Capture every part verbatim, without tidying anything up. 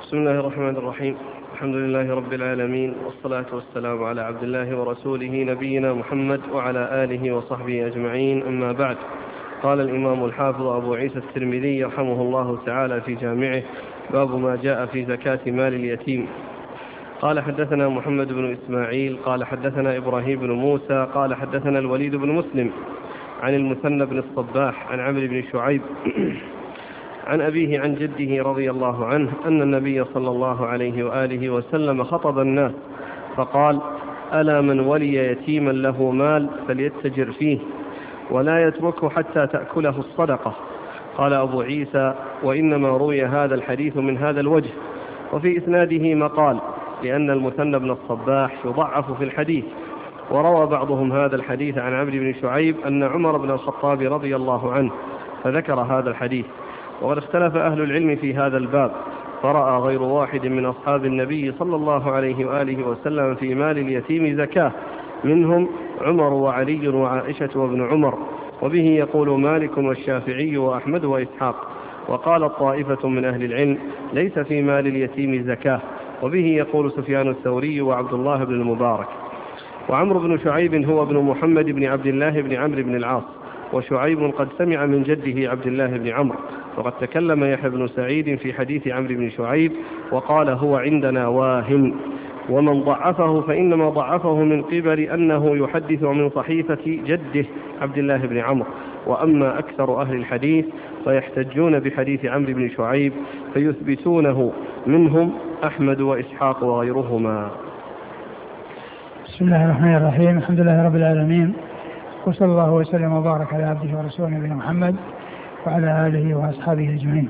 بسم الله الرحمن الرحيم. الحمد لله رب العالمين، والصلاة والسلام على عبد الله ورسوله نبينا محمد وعلى آله وصحبه أجمعين، أما بعد. قال الإمام الحافظ أبو عيسى الترمذي رحمه الله تعالى في جامعه: باب ما جاء في زكاة مال اليتيم. قال حدثنا محمد بن إسماعيل قال حدثنا إبراهيم بن موسى قال حدثنا الوليد بن مسلم عن المثنى بن الصباح عن عمرو بن شعيب عن أبيه عن جده رضي الله عنه أن النبي صلى الله عليه وآله وسلم خطب الناس فقال: ألا من ولي يتيما له مال فليتجر فيه ولا يتركه حتى تأكله الصدقة. قال أبو عيسى: وإنما روي هذا الحديث من هذا الوجه، وفي إسناده مقال، لأن المثنى بن الصباح يضعف في الحديث. وروى بعضهم هذا الحديث عن عمرو بن شعيب أن عمر بن الخطاب رضي الله عنه فذكر هذا الحديث. وقد اختلف أهل العلم في هذا الباب، فرأى غير واحد من أصحاب النبي صلى الله عليه وآله وسلم في مال اليتيم زكاة، منهم عمر وعلي وعائشة وابن عمر، وبه يقول مالك والشافعي وأحمد وإسحاق. وقال طائفة من أهل العلم: ليس في مال اليتيم زكاة، وبه يقول سفيان الثوري وعبد الله بن المبارك. وعمرو بن شعيب هو ابن محمد بن عبد الله بن عمرو بن العاص، وشعيب قد سمع من جده عبد الله بن عمرو. وقد تكلم يحيى بن سعيد في حديث عمرو بن شعيب وقال: هو عندنا واهن. ومن ضعفه فإنما ضعفه من قبل أنه يحدث من صحيفة جده عبد الله بن عمرو. وأما أكثر أهل الحديث فيحتجون بحديث عمرو بن شعيب فيثبتونه، منهم أحمد وإسحاق وغيرهما. بسم الله الرحمن الرحيم. الحمد لله رب العالمين، وصلى الله وسلم وبارك على عبده ورسوله نبينا محمد وعلى آله وأصحابه أجمعين.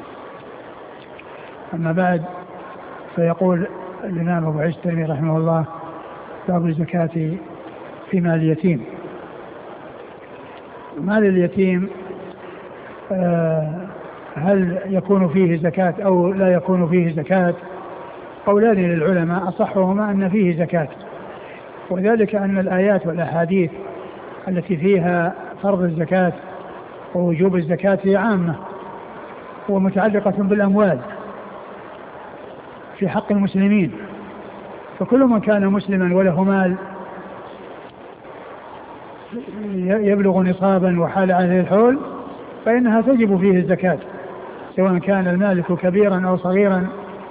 أما بعد، فيقول الإمام أبو عيسى الترمذي رحمه الله: باب الزكاة في مال اليتيم. مال اليتيم هل يكون فيه زكاة أو لا يكون فيه زكاة؟ قولان للعلماء، أصحهما أن فيه زكاة، وذلك أن الآيات والأحاديث التي فيها فرض الزكاة ووجوب الزكاة عامة ومتعلقة بالأموال في حق المسلمين، فكل من كان مسلما وله مال يبلغ نصابا وحال عليه الحول فإنها تجب فيه الزكاة، سواء كان المالك كبيرا أو صغيرا.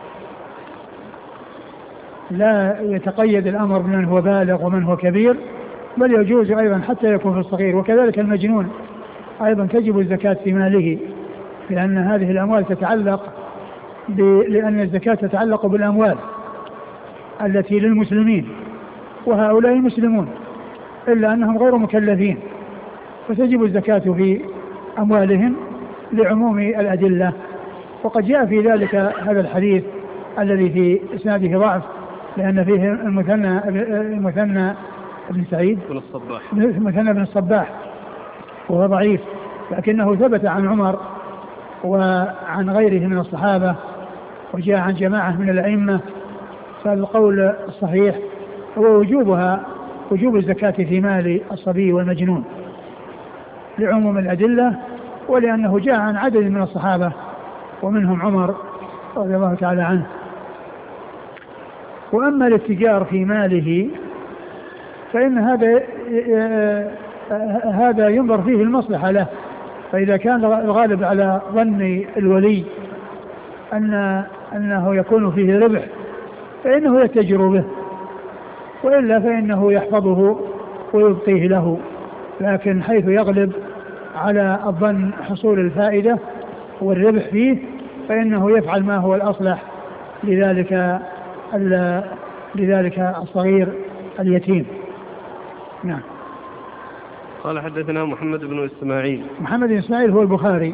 لا يتقيد الأمر بمن هو بالغ ومن هو كبير، بل يجوز أيضا حتى يكون في الصغير. وكذلك المجنون أيضا تجب الزكاة في ماله، لأن هذه الأموال تتعلق ب... لأن الزكاة تتعلق بالأموال التي للمسلمين، وهؤلاء مسلمون إلا أنهم غير مكلفين، فتجب الزكاة في أموالهم لعموم الأدلة. وقد جاء في ذلك هذا الحديث الذي في إسناده ضعف، لأن فيه المثنى المثنى بن سعيد بن الصباح المثنى بن الصباح وهو ضعيف، لكنه ثبت عن عمر وعن غيره من الصحابة، وجاء عن جماعة من الأئمة. فالقول الصحيح هو وجوبها، وجوب الزكاة في مال الصبي والمجنون لعموم الأدلة، ولأنه جاء عن عدد من الصحابة ومنهم عمر رضي الله تعالى عنه. وأما الاتجار في ماله فإن هذا هذا ينظر فيه المصلحة له، فإذا كان الغالب على ظن الولي أن أنه يكون فيه ربح فإنه يتجر به، وإلا فإنه يحفظه ويبقيه له. لكن حيث يغلب على الظن حصول الفائدة والربح فيه فإنه يفعل ما هو الأصلح لذلك لذلك الصغير اليتيم. نعم. قال حدثنا محمد بن إسماعيل. محمد بن إسماعيل هو البخاري،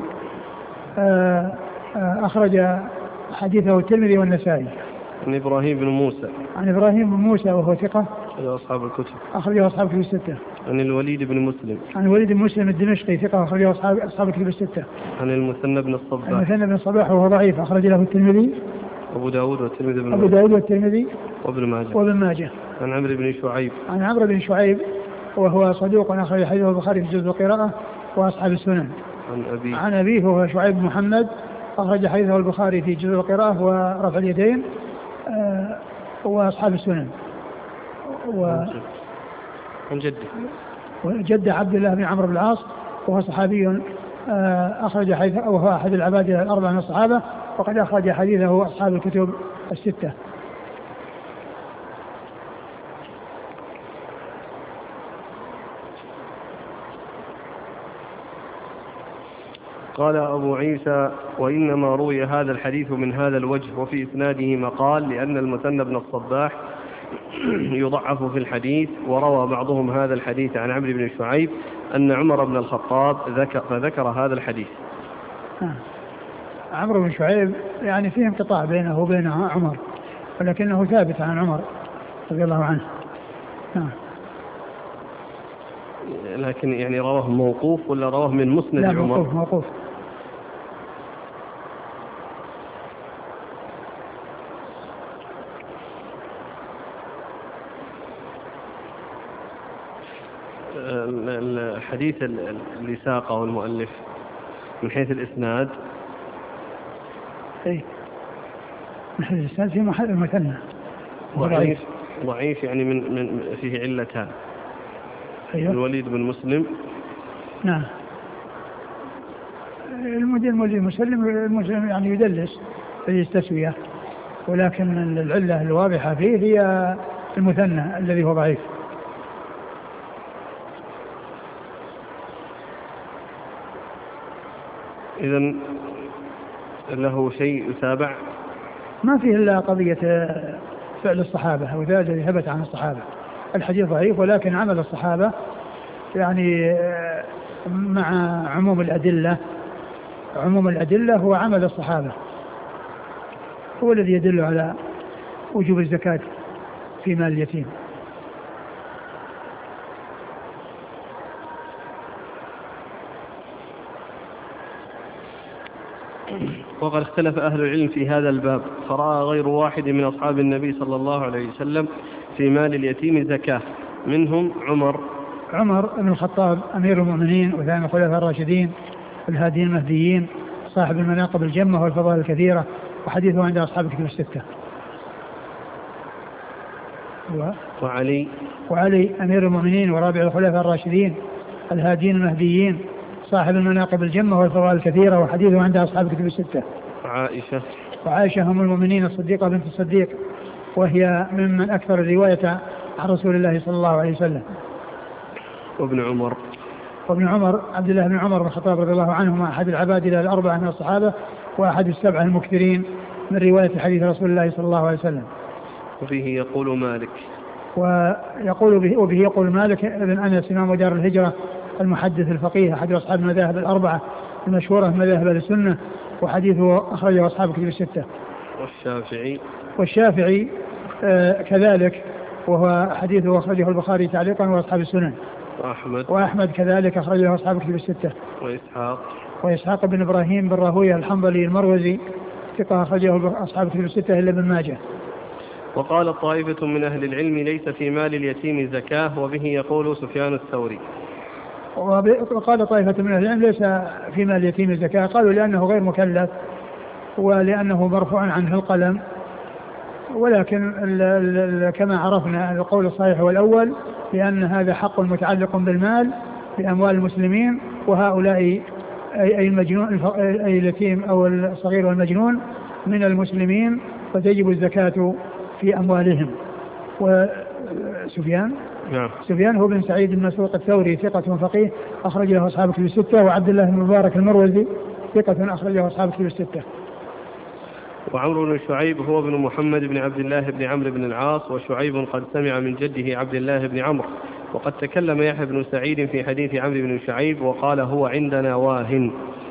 أخرج حديثه الترمذي والنسائي. عن إبراهيم بن موسى. عن إبراهيم بن موسى وهو ثقة، أخرج أصحاب الكتب. أخرجه أصحاب الكتب الستة. عن الوليد بن مسلم. عن الوليد بن مسلم الدمشقي ثقة، أخرجه أصحاب أصحاب الكتب الستة. عن المثنى بن الصباح. المثنى بن الصباح وهو ضعيف، أخرج له الترمذي أبو داود والترمذي بن أبو داود والترمذي وابن ماجه. وابن ماجه. عن عمرو بن شعيب. عن عمرو بن شعيب وهو صدوق، أخرج حديثه البخاري في جزء القراءة وأصحاب السنن. عن أبيه. عن أبيه وهو شعيب بن محمد أخرج حديثه البخاري في جزء القراءة ورفع اليدين آه وأصحاب السنن. و عن جده وجد عبد الله بن عمرو بن العاص وهو صحابي أخرج حديثه وهو أحد العباد الأربعة من الصحابة، وقد أخرج حديثه أصحاب الكتب الستة. قال أبو عيسى: وإنما روي هذا الحديث من هذا الوجه وفي إسناده مقال، لأن المثنى بن الصباح يضعف في الحديث، وروى بعضهم هذا الحديث عن عمرو بن شعيب أن عمر بن الخطاب ذكر فذكر هذا الحديث. آه. عمرو بن شعيب يعني فيه انقطاع بينه وبين عمر، ولكنه ثابت عن عمر رضي الله عنه. آه. لكن يعني رواه موقوف ولا رواه من مسند لا عمر؟ موقوف موقوف. الحديث اللي ساقه المؤلف من حيث الإسناد اي من حيث الإسناد في محل المثنى ضعيف ضعيف يعني من من فيه علتان. أيوه. الوليد بن مسلم. نعم. المدير المولي المسلم المسلم يعني يدلس في التسوية، ولكن العلة الواضحة فيه هي المثنى الذي هو ضعيف. إذن له شيء يتابع؟ ما فيه إلا قضية فعل الصحابة وذلك الذي ثبت عن الصحابة. الحديث ضعيف، ولكن عمل الصحابة يعني مع عموم الأدلة عموم الأدلة هو عمل الصحابة هو الذي يدل على وجوب الزكاة في مال اليتيم. وقد اختلف أهل العلم في هذا الباب، فرأى غير واحد من أصحاب النبي صلى الله عليه وسلم في مال اليتيم زكاة، منهم عمر عمر بن الخطاب أمير المؤمنين وثاني الخلفاء الراشدين الهاديين المهديين صاحب المناقب الجمة والفضائل الكثيرة، وحديثه عند أصحاب الكتب الستة. و... وعلي وعلي أمير المؤمنين ورابع الخلفاء الراشدين الهاديين المهديين صاحب المناقب الجمة والفضائل الكثيرة، وحديثه عند أصحاب الكتب الستة. وعائشة وعائشة هم المؤمنين الصديقة بنت الصديق، وهي ممن أكثر الرواية عن رسول الله صلى الله عليه وسلم. وابن عمر وابن عمر عبد الله بن عمر بن الخطاب رضي الله عنهما أحد العباد الأربعة من الصحابة، وأحد السبعة المكثرين من رواية حديث رسول الله صلى الله عليه وسلم. وفيه يقول مالك ويقول به وبه يقول مالك ابن أنس إمام دار الهجرة المحدث الفقيه أحد أصحاب المذاهب الأربعة المشهورة مذاهب السنة، وحديثه أخرجه أصحاب الكتب الستة. والشافعي والشافعي آه كذلك، وهو حديثه أخرجه البخاري تعليقا وأصحاب السنن. وأحمد وأحمد كذلك أخرجه أصحاب الكتب الستة. وإسحاق وإسحاق بن إبراهيم بن راهويه الحنظلي المروزي ثقة أخرجه أصحاب الكتب الستة إلا ابن ماجه. وقال طائفة من أهل العلم ليس في مال اليتيم زكاة، وبه يقول سفيان الثوري. وقال طائفة من أهل العلم ليس في مال اليتيم زكاة، قالوا لأنه غير مكلف ولأنه مرفوع عنه القلم، ولكن ال ال كما عرفنا القول الصحيح والأول لأن هذا حق متعلق بالمال بأموال المسلمين، وهؤلاء أي المجنون أي اليتيم أو الصغير والمجنون من المسلمين، فتجب الزكاة في أموالهم. وسفيان نعم. سفيان هو بن سعيد بن مسروق الثوري ثقة فقيه أخرجه أصحاب الكتب الستة، وعبد الله بن مبارك المروزي ثقة أخرجه أصحاب الكتب الستة. وعمرو بن شعيب هو ابن محمد بن عبد الله بن عمرو بن العاص، وشعيب قد سمع من جده عبد الله بن عمرو. وقد تكلم يحيى بن سعيد في حديث عمرو بن شعيب وقال هو عندنا واهن.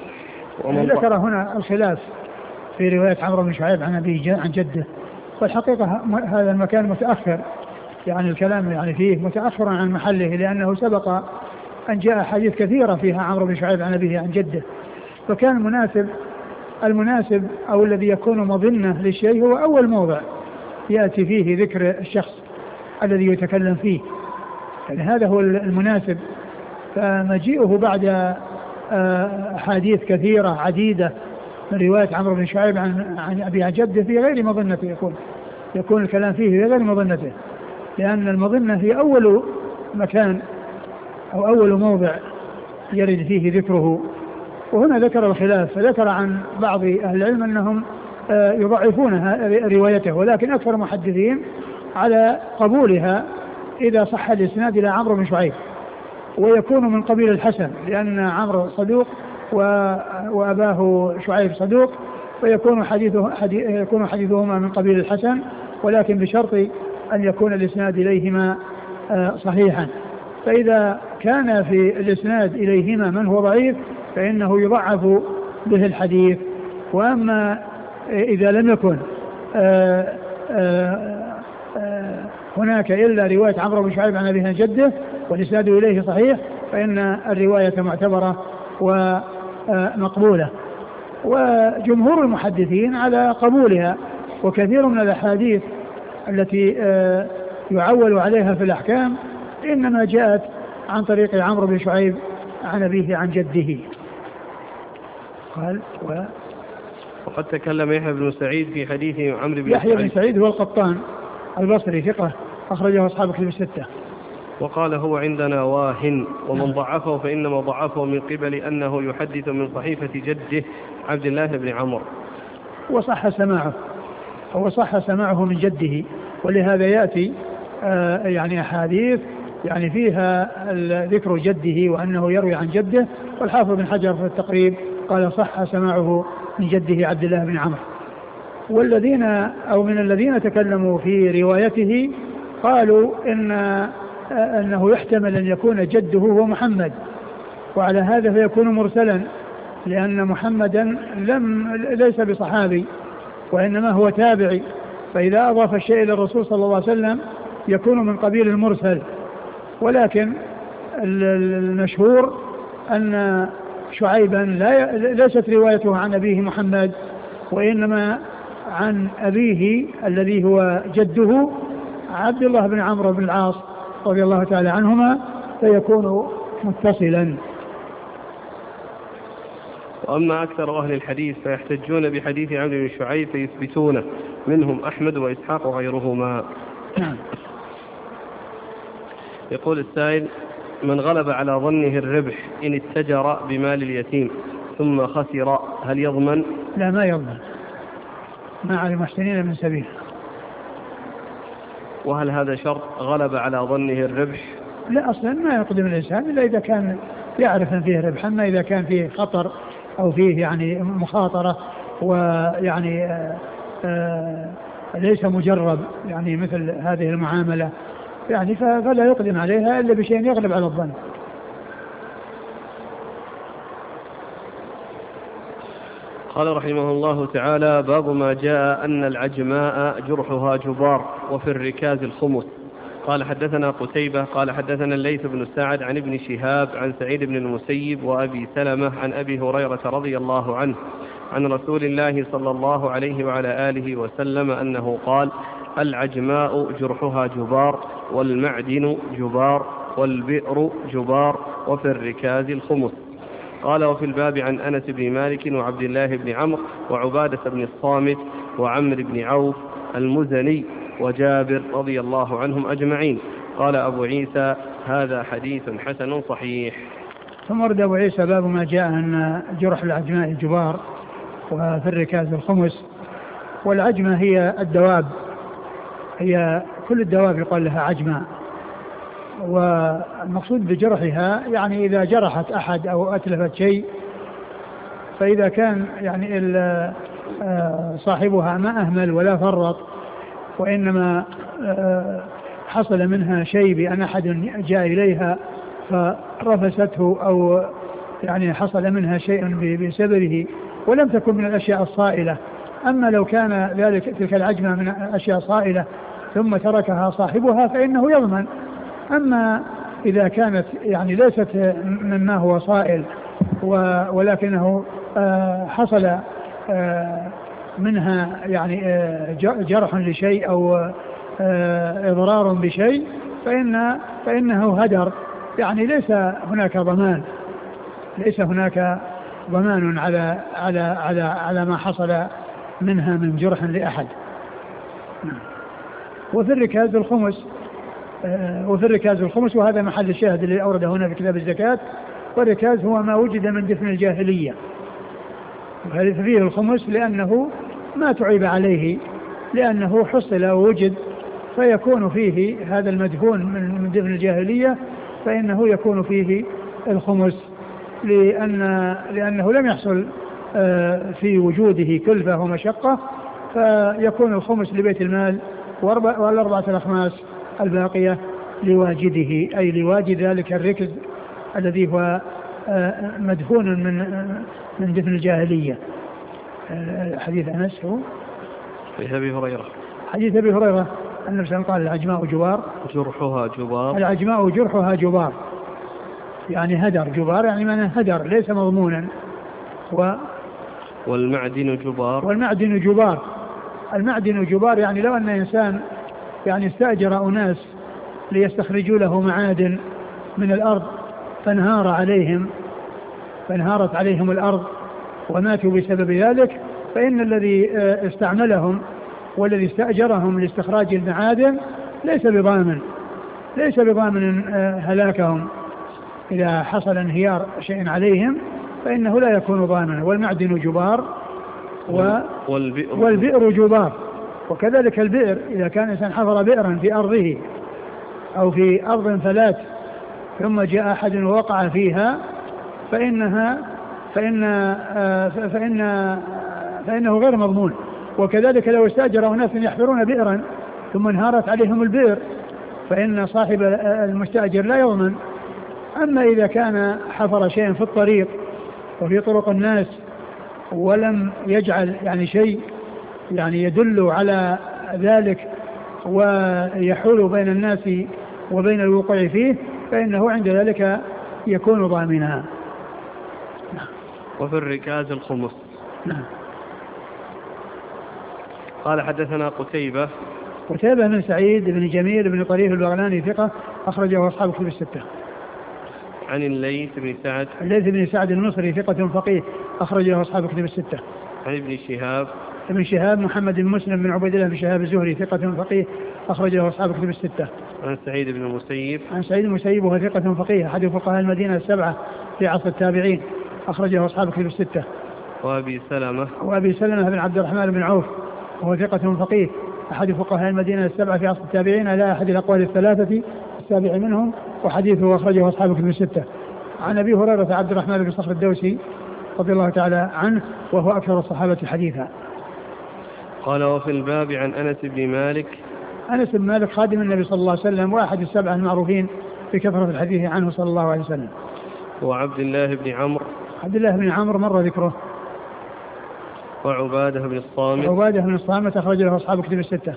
ذكر هنا الخلاف في رواية عمرو بن شعيب عن أبيه عن جده، والحقيقة هذا المكان متأخر، يعني الكلام يعني فيه متأخر عن محله، لأنه سبق أن جاء حديث كثيرة فيها عمرو بن شعيب عن أبيه عن جده، فكان المناسب المناسب أو الذي يكون مظنة للشيء هو أول موضع يأتي فيه ذكر الشخص الذي يتكلم فيه، يعني هذا هو المناسب. فمجيئه بعد أحاديث كثيرة عديدة من رواية عمرو بن شعيب عن, عن أبي عن جده في غير مظنته، يكون يكون الكلام فيه في غير مظنته، لأن المظنة هي أول مكان أو أول موضع يرد فيه ذكره. وهنا ذكر الخلاف، فذكر عن بعض أهل العلم أنهم يضعفونها روايته، ولكن أكثر المحدثين على قبولها إذا صح الإسناد إلى عمرو بن شعيب، ويكون من قبيل الحسن، لأن عمرو صدوق وأباه شعيب صدوق، ويكون حديثه حديث يكون حديثهما من قبيل الحسن، ولكن بشرط أن يكون الإسناد إليهما صحيحا. فإذا كان في الإسناد إليهما من هو ضعيف فإنه يضعف به الحديث. وأما إذا لم يكن آآ آآ آآ هناك إلا رواية عمرو بن شعيب عن أبيه عن جده والإسناد إليه صحيح فإن الرواية معتبرة ومقبولة. وجمهور المحدثين على قبولها، وكثير من الأحاديث التي يعول عليها في الأحكام إنما جاءت عن طريق عمرو بن شعيب عن أبيه عن جده. قال و وقد تكلم يحيى بن سعيد في حديث عمرو بن يحيى بن سعيد هو القطان البصري ثقة أخرجه أصحاب الكتب الستة. وقال هو عندنا واهن، ومن ضعفه فإنما ضعفه من قبل أنه يحدث من صحيفة جده عبد الله بن عمرو. وصح سماعه هو صح سماعه من جده، ولهذا يأتي آه يعني أحاديث يعني فيها ذكر جده وأنه يروي عن جده. والحافظ بن حجر في التقريب قال صح سماعه من جده عبد الله بن عمرو. والذين أو من الذين تكلموا في روايته قالوا إن أنه يحتمل أن يكون جده هو محمد، وعلى هذا فيكون مرسلا، لأن محمدا لم ليس بصحابي وإنما هو تابعي، فإذا أضاف الشيء إلى الرسول صلى الله عليه وسلم يكون من قبيل المرسل. ولكن المشهور أن شعيبا لا ليست روايته عن أبيه محمد، وإنما عن أبيه الذي هو جده عبد الله بن عمرو بن العاص رضي الله تعالى عنهما، فيكون متصلا. وأما أكثر أهل الحديث فيحتجون بحديث عمرو بن شعيب فيثبتونه، منهم أحمد وإسحاق وغيرهما. يقول السائل: من غلب على ظنه الربح إن اتجر بمال اليتيم ثم خسر هل يضمن؟ لا، ما يضمن، ما على المحسنين من سبيل. وهل هذا شرط غلب على ظنه الربح؟ لا، أصلا ما يقدم الإنسان إلا إذا كان يعرف أن فيه ربح، أما إذا كان فيه خطر أو فيه يعني مخاطرة ويعني آآ آآ ليس مجرب يعني مثل هذه المعاملة يعني فلا يقدم عليها إلا بشيء يغلب على الظن. قال رحمه الله تعالى: باب ما جاء أن العجماء جرحها جبار وفي الركاز الخمس. قال حدثنا قتيبة قال حدثنا الليث بن سعد عن ابن شهاب عن سعيد بن المسيب وأبي سلمة عن أبي هريرة رضي الله عنه عن رسول الله صلى الله عليه وعلى آله وسلم أنه قال: العجماء جرحها جبار والمعدن جبار والبئر جبار وفي الركاز الخمس. قال: وفي الباب عن أنس بن مالك وعبد الله بن عمرو وعبادة بن الصامت وعمر بن عوف المزني وجابر رضي الله عنهم أجمعين. قال أبو عيسى: هذا حديث حسن صحيح. ثم ورد أبو عيسى باب ما جاء أن جرح العجماء الجبار وفي الركاز الخمس. والعجمة هي الدواب، هي كل الدواب يقال لها عجمة، والمقصود بجرحها يعني إذا جرحت أحد أو أتلفت شيء، فإذا كان يعني صاحبها ما أهمل ولا فرط وإنما حصل منها شيء بأن أحد جاء إليها فرفسته أو يعني حصل منها شيء بسببه ولم تكن من الأشياء الصائلة. أما لو كان ذلك تلك العجمة من أشياء صائلة ثم تركها صاحبها فإنه يضمن. أما إذا كانت يعني ليست مما هو صائل ولكنه حصل منها يعني جرح لشيء أو إضرار بشيء فإن فإنه هدر، يعني ليس هناك ضمان، ليس هناك ضمان على على على على ما حصل منها من جرح لأحد. وفي الركاز الخمس وفي الركاز الخمس وهذا محل الشاهد اللي أورده هنا في كتاب الزكاة. والركاز هو ما وجد من دفن الجاهلية، فيه الخمس لأنه ما تعيب عليه، لأنه حصل ووجد، فيكون فيه هذا المدفون من دفن الجاهلية فإنه يكون فيه الخمس، لأن لأنه لم يحصل في وجوده كلفة ومشقة، فيكون الخمس لبيت المال والأربعة الأخماس الباقية لواجده، أي لواجد ذلك الركز الذي هو مدفون من من دفن الجاهلية. حديث أنس هو حديث أبي هريرة حديث أبي هريرة النبي صلى الله عليه وسلم قال العجماء جبار جرحها جبار العجماء جرحها جبار، يعني هدر، جبار يعني معنى هدر ليس مضمونا. و والمعدن جبار والمعدن جبار المعدن جبار يعني لو أن إنسان يعني استأجر أناس ليستخرجوا له معادن من الأرض فانهار عليهم فانهارت عليهم الأرض وماتوا بسبب ذلك، فإن الذي استعملهم والذي استأجرهم لاستخراج المعادن ليس بضامن ليس بضامن هلاكهم إذا حصل انهيار شيء عليهم، فإنه لا يكون ضامنا. والمعدن جبار و والبئر, والبئر جبار. وكذلك البئر إذا كان إنسان حفر بئرا في أرضه أو في أرض فلات ثم جاء أحد ووقع فيها فإنها فإن فإن فإنه غير مضمون. وكذلك لو استأجر ناس يحفرون بئرا ثم انهارت عليهم البئر فإن صاحب المستأجر لا يضمن. أما إذا كان حفر شيئا في الطريق وفي طرق الناس ولم يجعل يعني شيء يعني يدل على ذلك ويحول بين الناس وبين الوقوع فيه فإنه عند ذلك يكون ضامنا. وفي الركاز الخمس. نعم. قال حدثنا قتيبة قتيبة بن سعيد بن جميل بن طريف البغلاني ثقة أخرجه أصحاب كتب الستة. عن الليث بن سعد الليث بن سعد المصري ثقة فقيه أخرجه أصحاب كتب الستة. عن ابن شهاب ابن شهاب محمد بن مسلم بن عبيد الله بن شهاب الزهري ثقة فقيه أخرجه أصحاب كتب الستة. عن سعيد بن المسيب عن سعيد بن المسيب وهو ثقة فقيه أحد فقهاء المدينة السبعة في عصر التابعين أخرجه أصحاب كتب الستة. وأبي سلمة وأبي سلمة بن عبد الرحمن بن عوف وهو ثقة فقيه أحد فقهاء المدينة السبعة في عصر التابعين على أحد الأقوال الثلاثة السابع منهم، وحديثه أخرجه أصحاب كتب الستة. عن أبي هريرة عبد الرحمن بن صخر الدوسي رضي الله تعالى عنه وهو أكثر الصحابة حديثا. قال وفي الباب عن أنس بن مالك. أنس بن مالك خادم النبي صلى الله عليه وسلم وأحد السبعة المعروفين بكثرة الحديث عنه صلى الله عليه وسلم. وعبد الله بن عمرو عبد الله بن عمرو مر ذكره. وعبادة بن الصامت وعبادة بن الصامت أخرج له أصحاب كتب الستة.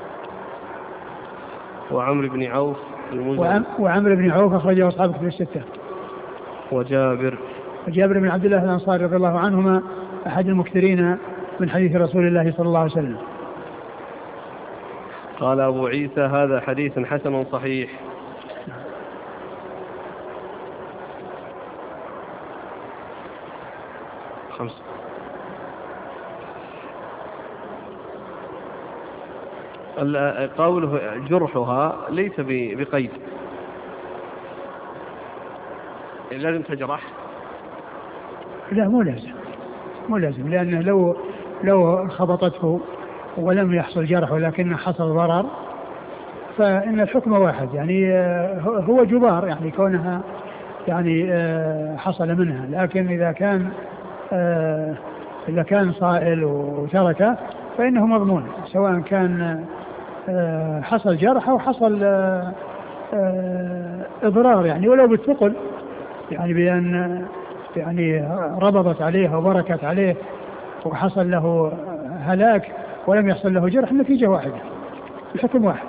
وعمرو بن عوف وعم وعمرو بن عوف أخرج له أصحاب كتب الستة. وجابر وجابر بن عبد الله الأنصاري رضي الله عنهما أحد المكثرين من حديث رسول الله صلى الله عليه وسلم. قال أبو عيسى هذا حديث حسن صحيح. خمسة. قوله جرحها ليس بقيد، لازم تجرح. لا مو لازم مو لازم لأنه لو لو خبطته ولم يحصل جرح ولكن حصل ضرر فإن الحكم واحد، يعني هو جبار يعني كونها يعني حصل منها، لكن إذا كان إذا كان صائل وتركه فإنه مضمون سواء كان حصل جرح أو حصل إضرار يعني ولو بالثقل، يعني بأن يعني ربضت عليه وبركت عليه وحصل له هلاك ولم يحصل له جرح، النتيجة واحدة الحكم واحد.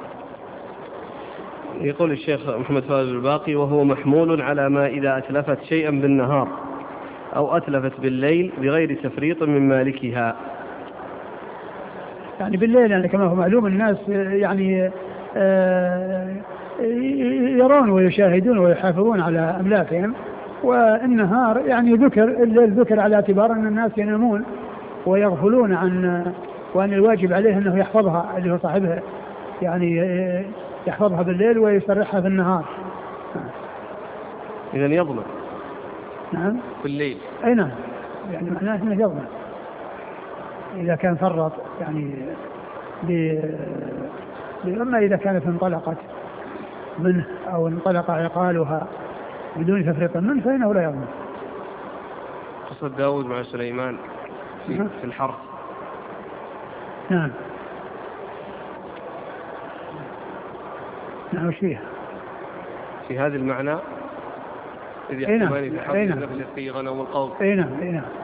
يقول الشيخ محمد فاز الباقي وهو محمول على ما إذا أتلفت شيئا بالنهار أو أتلفت بالليل بغير تفريط من مالكها. يعني بالليل يعني كما هو معلوم الناس يعني يرون ويشاهدون ويحافظون على أملاكهم، والنهار يعني ذكر الليل ذكر على اعتبار أن الناس ينامون ويغفلون عن، وأن الواجب عليه أنه يحفظها اللي هو صاحبها، يعني يحفظها بالليل ويسرحها في النهار. إذن يضمن. نعم في الليل. أي نعم، يعني معناه أنه يضمن إذا كان فرط يعني ب... أما إذا كانت انطلقت منه أو انطلق عقالها بدون تفريط منه فإنه لا يضمن. قصة داود مع سليمان في, نعم. في الحرث. نعم نعم. وش فيها؟ في هذا المعنى إذ يحكمان في حرث النفل في غنم القوم. أي نعم أي نعم.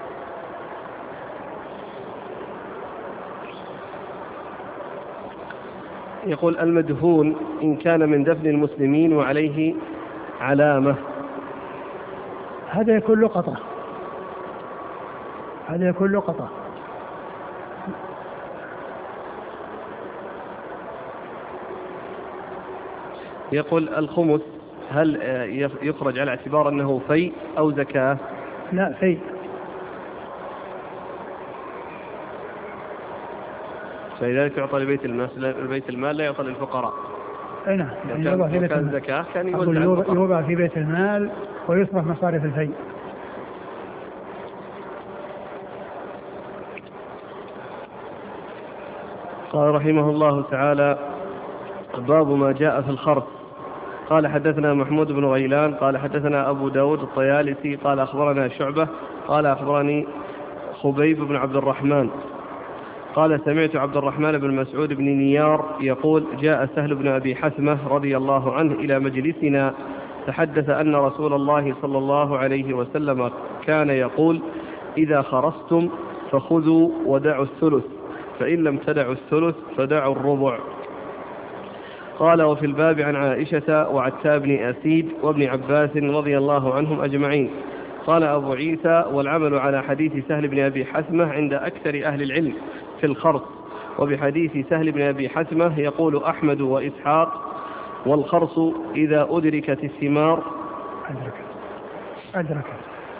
يقول المدفون إن كان من دفن المسلمين وعليه علامة، هذا يكون لقطة، هذا يكون لقطة. يقول الخمس هل يخرج على اعتبار أنه في أو زكاة؟ لا في. فلذلك يعطى لبيت المال، البيت المال لا يعطى للفقراء. أي نعم. يعني كان, في بيت كان زكاة كان يوضع في بيت المال ويصرف مصارف الفي. قال رحمه الله تعالى باب ما جاء في الخرص. قال حدثنا محمود بن غيلان قال حدثنا أبو داود الطيالسي قال أخبرنا شعبة قال أخبرني خبيب بن عبد الرحمن قال سمعت عبد الرحمن بن مسعود بن نيار يقول جاء سهل بن أبي حثمة رضي الله عنه إلى مجلسنا تحدث أن رسول الله صلى الله عليه وسلم كان يقول إذا خرستم فخذوا ودعوا الثلث، فإن لم تدعوا الثلث فدعوا الربع. قال وفي الباب عن عائشة وعتاب بن أسيد وابن عباس رضي الله عنهم أجمعين. قال أبو عيسى والعمل على حديث سهل بن أبي حثمة عند أكثر أهل العلم في الخرص، وبحديث سهل بن أبي حثمة يقول أحمد وإسحاق والخرص إذا أدركت الثمار أدركت أدركت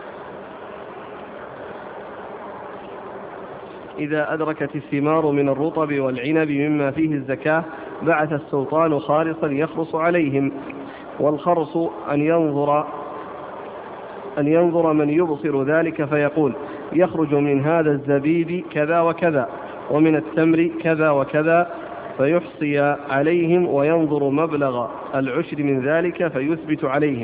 إذا أدركت الثمار من الرطب والعنب مما فيه الزكاة بعث السلطان خارصا يخرص عليهم. والخرص أن ينظر أن ينظر من يبصر ذلك فيقول يخرج من هذا الزبيب كذا وكذا ومن التمر كذا وكذا فيحصي عليهم وينظر مبلغ العشر من ذلك فيثبت عليهم،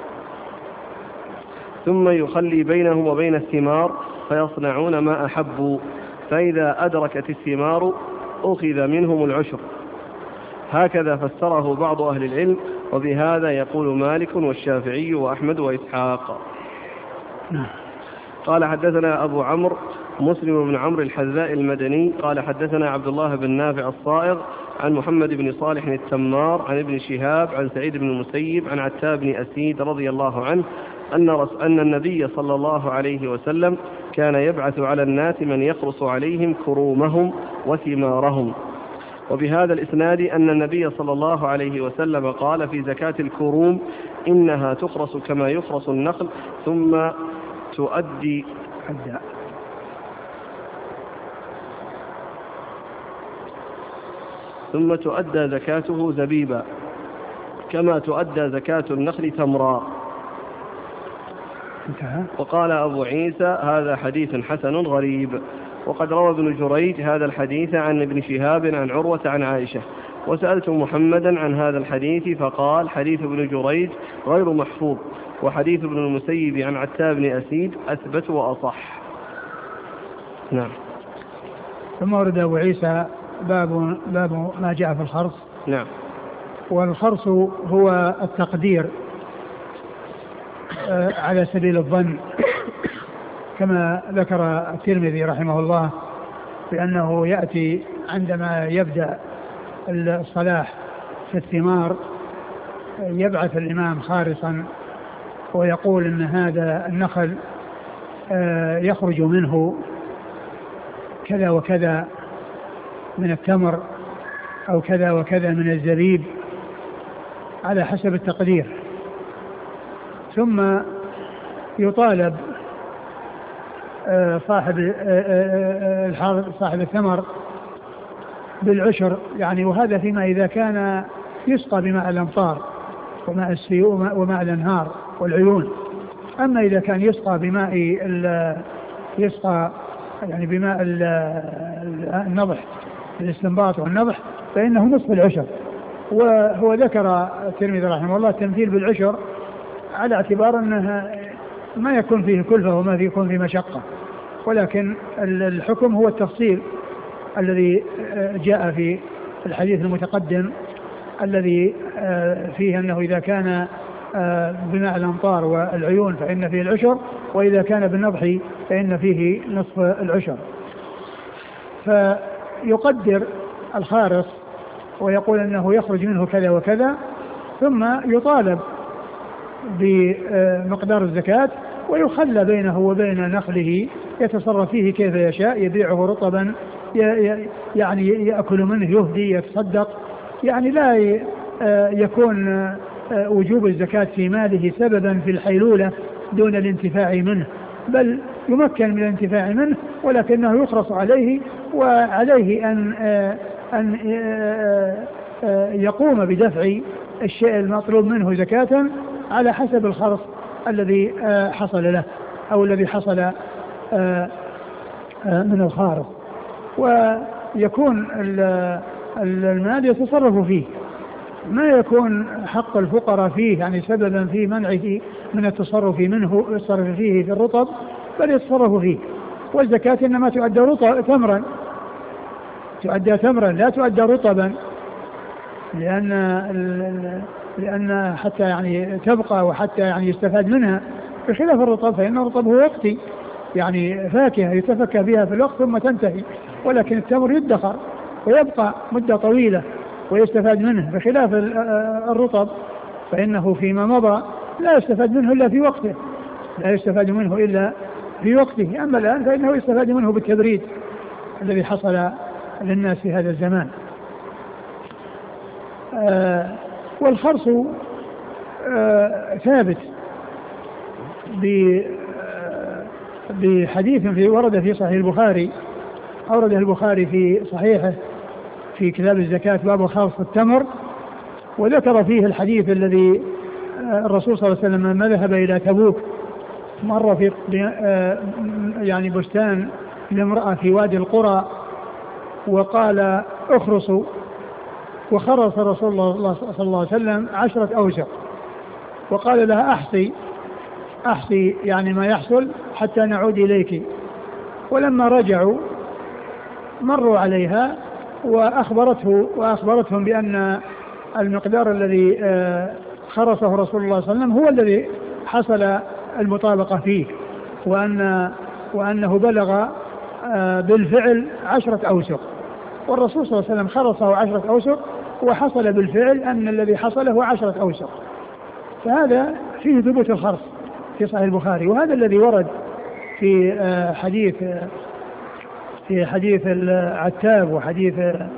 ثم يخلي بينهم وبين الثمار فيصنعون ما أحبوا، فإذا أدركت الثمار أخذ منهم العشر. هكذا فسره بعض أهل العلم، وبهذا يقول مالك والشافعي وأحمد وإسحاق. قال حدثنا أبو عمرو مسلم بن عمرو الحذاء المدني قال حدثنا عبد الله بن نافع الصائغ عن محمد بن صالح التمار عن ابن شهاب عن سعيد بن المسيب عن عتاب بن أسيد رضي الله عنه أن, أن النبي صلى الله عليه وسلم كان يبعث على الناس من يخرص عليهم كرومهم وثمارهم. وبهذا الإسناد أن النبي صلى الله عليه وسلم قال في زكاة الكروم إنها تخرص كما يخرص النخل ثم تؤدي ثم تؤدى زكاته زبيبا كما تؤدى زكاة النخل تمرا. وقال أبو عيسى هذا حديث حسن غريب. وقد روى ابن جريج هذا الحديث عن ابن شهاب عن عروة عن عائشة، وسألت محمدا عن هذا الحديث فقال حديث ابن جريج غير محفوظ، وحديث ابن المسيب عن عتاب بن أسيد أثبت وأصح. نعم. ثم ورد أبو عيسى باب, باب ما جاء في الخرص. نعم. والخرص هو التقدير على سبيل الظن، كما ذكر الترمذي رحمه الله بأنه يأتي عندما يبدأ الصلاح في الثمار يبعث الإمام خارصا ويقول إن هذا النخل يخرج منه كذا وكذا من التمر أو كذا وكذا من الزبيب على حسب التقدير، ثم يطالب صاحب صاحب الثمر بالعشر يعني، وهذا فيما إذا كان يسقى بماء الأمطار وماء السيول وماء الأنهار والعيون. أما إذا كان يسقى بماء يسقى يعني بماء النضح الاستنباط والنضح فإنه نصف العشر. وهو ذكر الترمذي رحمه الله التمثيل بالعشر على اعتبار أنها ما يكون فيه كلفة وما يكون فيه مشقة، ولكن الحكم هو التفصيل الذي جاء في الحديث المتقدم الذي فيه أنه إذا كان بماء الأمطار والعيون فإن فيه العشر، وإذا كان بالنضح فإن فيه نصف العشر. فيقدر الخارص ويقول أنه يخرج منه كذا وكذا، ثم يطالب بمقدار الزكاة ويخلى بينه وبين نخله يتصرف فيه كيف يشاء، يبيعه رطبا يعني يأكل منه، يهدي، يتصدق، يعني لا يكون وجوب الزكاة في ماله سببا في الحيلولة دون الانتفاع منه، بل يمكن من الانتفاع منه ولكنه يخرص عليه، وعليه أن أن يقوم بدفع الشيء المطلوب منه زكاة على حسب الخرص الذي حصل له أو الذي حصل من الخارص، ويكون المال يتصرف فيه، ما يكون حق الفقراء فيه يعني سببا في منعه من التصرف منه يتصرف فيه في الرطب، بل يتصرف فيه. والزكاة إنما تؤدى تمرا تؤدى تمرا لا تؤدى رطبا، لأن لأن حتى يعني تبقى وحتى يعني يستفاد منها، بخلاف الرطب فإن الرطب هو وقتي يعني فاكهة يتفكه بها في الوقت ثم تنتهي، ولكن التمر يدخر ويبقى مدة طويلة ويستفاد منه، بخلاف الرطب فإنه فيما مضى لا يستفاد منه إلا في وقته، لا يستفاد منه إلا في وقته. أما الآن فإنه يستفاد منه بالتبريد الذي حصل للناس في هذا الزمان. آه والخرص آه ثابت بحديث في ورد في صحيح البخاري، أورده البخاري في صحيحه في كتاب الزكاة باب خرص التمر، وذكر فيه الحديث الذي الرسول صلى الله عليه وسلم لما ذهب إلى تبوك مر في يعني بستان لامرأة في وادي القرى وقال اخرصوا، وخرص رسول الله صلى الله عليه وسلم عشرة أوسق وقال لها أحصي أحصي يعني ما يحصل حتى نعود إليك. ولما رجعوا مروا عليها وأخبرته وأخبرتهم بأن المقدار الذي خرصه رسول الله صلى الله عليه وسلم هو الذي حصل المطابقة فيه، وأن وأنه بلغ بالفعل عشرة أوسق، والرسول صلى الله عليه وسلم خرصه عشرة أوسق وحصل بالفعل أن الذي حصل هو عشرة أوسق. فهذا فيه ثبوت الخرص في صحيح البخاري، وهذا الذي ورد في حديث في حديث العتاب وحديث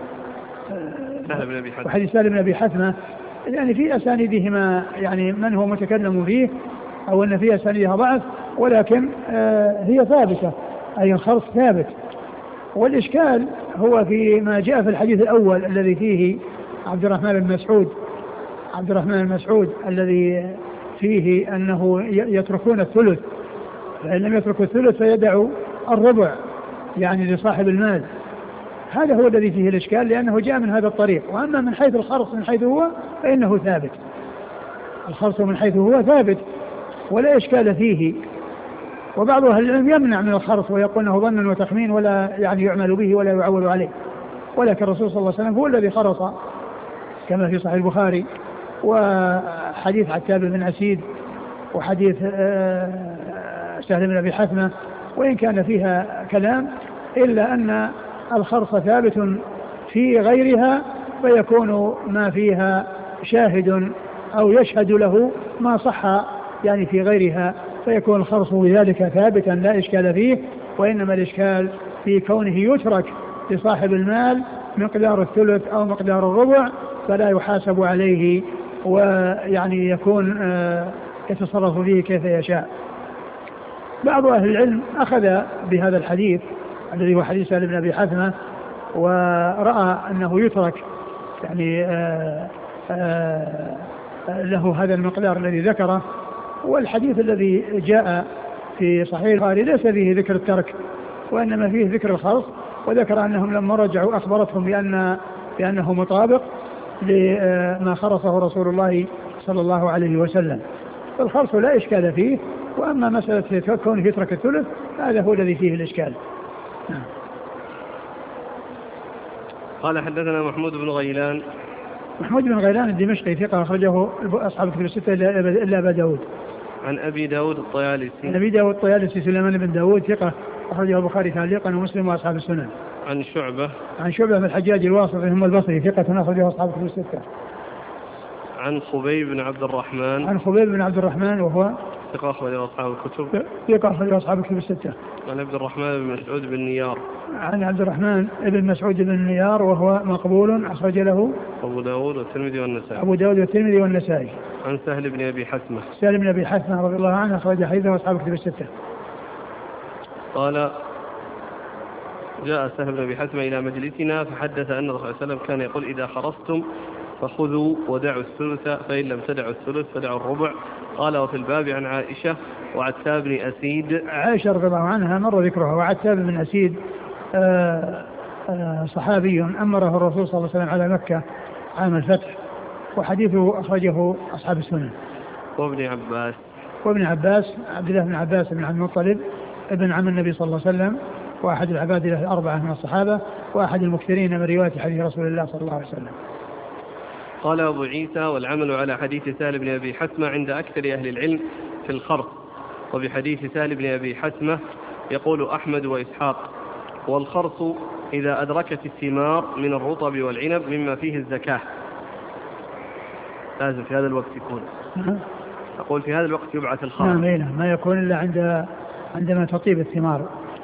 وحديث سالم بن أبي حثمة، يعني في أسانيدهما يعني من هو متكلم فيه أو أن في أسانيدها ضعف، ولكن هي ثابتة، أي الخرص ثابت. والإشكال هو في ما جاء في الحديث الأول الذي فيه عبد الرحمن بن مسعود عبد الرحمن بن مسعود الذي فيه أنه يتركون الثلث، فإن لم يتركوا الثلث فيدعوا الربع يعني لصاحب المال. هذا هو الذي فيه الإشكال لأنه جاء من هذا الطريق. وأما من حيث الخرص من حيث هو فإنه ثابت، الخرص من حيث هو ثابت ولا إشكال فيه. وبعض أهل العلم يمنع من الخرص ويقول أنه ظن وتخمين ولا يعني يعمل به ولا يعول عليه، ولكن الرسول صلى الله عليه وسلم هو الذي خرص كما في صحيح البخاري، وحديث عتاب بن أسيد وحديث سهل بن أبي حثمة وإن كان فيها كلام إلا أن الخرص ثابت في غيرها، فيكون ما فيها شاهد أو يشهد له ما صح يعني في غيرها، فيكون الخرص بذلك ثابتا لا إشكال فيه. وإنما الإشكال في كونه يترك لصاحب المال مقدار الثلث أو مقدار الربع فلا يحاسب عليه ويعني يكون يتصرف فيه كيف يشاء. بعض أهل العلم أخذ بهذا الحديث الذي هو حديث سهل بن أبي حثمة ورأى أنه يترك يعني آآ آآ له هذا المقدار الذي ذكره. والحديث الذي جاء في صحيح البخاري ليس فيه ذكر الترك وإنما فيه ذكر الخلص، وذكر أنهم لما رجعوا أخبرتهم بأن بأنه مطابق لما خرصه رسول الله صلى الله عليه وسلم. فالخلص لا إشكال فيه، وأما مسألة كونه يترك الثلث هذا هو الذي فيه الإشكال. قال حدثنا محمود بن غيلان. محمود بن غيلان الدمشقي ثقة أخرجه أصحاب الكتب الستة إلا أبا داود. عن أبي داود الطيالسي. عن أبي داود الطيالسي سليمان بن داود ثقة أخرجه البخاري تعليقا ومسلم وأصحاب السنن. عن شعبة. عن شعبة بن الحجاج الواسطي هم البصري ثقة أخرجه أصحاب الكتب الستة. عن خبيب بن عبد الرحمن. عن خبيب بن عبد الرحمن وهو ثقة أخرجه أصحاب الكتب. ثقة أخرجه أصحاب الكتب الستة. عن عبد الرحمن بن مسعود بن نيار. عن عبد الرحمن بن مسعود بن نيار وهو مقبول أخرج له أبو داود والترمذي والنسائي. أبو داود والترمذي والنسائي. عن سهل بن أبي حثمة. سهل بن أبي حثمة رضي الله عنه أخرج حديثه أصحاب الكتب الستة. قال جاء سهل بن أبي حثمة إلى مجلسنا فحدث أن الرسول صلى الله عليه وسلم كان يقول إذا خرجتم فخذوا ودعوا الثلث فإن لم تدعوا الثلث فدعوا الربع. قال وفي الباب عن عائشة وعتاب بن أسيد. عائشة رضي الله عنها مر ذكرها. وعتاب بن أسيد آآ آآ صحابي أمره الرسول صلى الله عليه وسلم على مكة عام الفتح، وحديثه أخرجه أصحاب السنن. وابن عباس. وابن عباس عبد الله بن عباس بن عبد المطلب ابن عم النبي صلى الله عليه وسلم، وأحد العباد الأربعة من الصحابة، وأحد المكثرين من رواية حديث رسول الله صلى الله عليه وسلم. قال أبو عيسى والعمل على حديث سهل بن أبي حثمة عند أكثر أهل العلم في الخرص. وبحديث سهل بن أبي حثمة يقول أحمد وإسحاق والخرص إذا أدركت الثمار من الرطب والعنب مما فيه الزكاة. لازم في هذا الوقت يكون. أقول في هذا الوقت يبعث الخرص. نعم ما يكون إلا عند عندما تطيب الثمار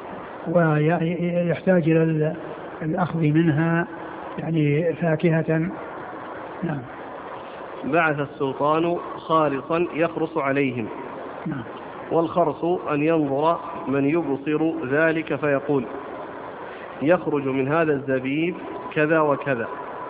ويحتاج إلى الأخذ منها يعني فاكهة. نعم. بعث السلطان خالصا يخرص عليهم. نعم. والخرص أن ينظر من يبصر ذلك فيقول يخرج من هذا الزبيب كذا وكذا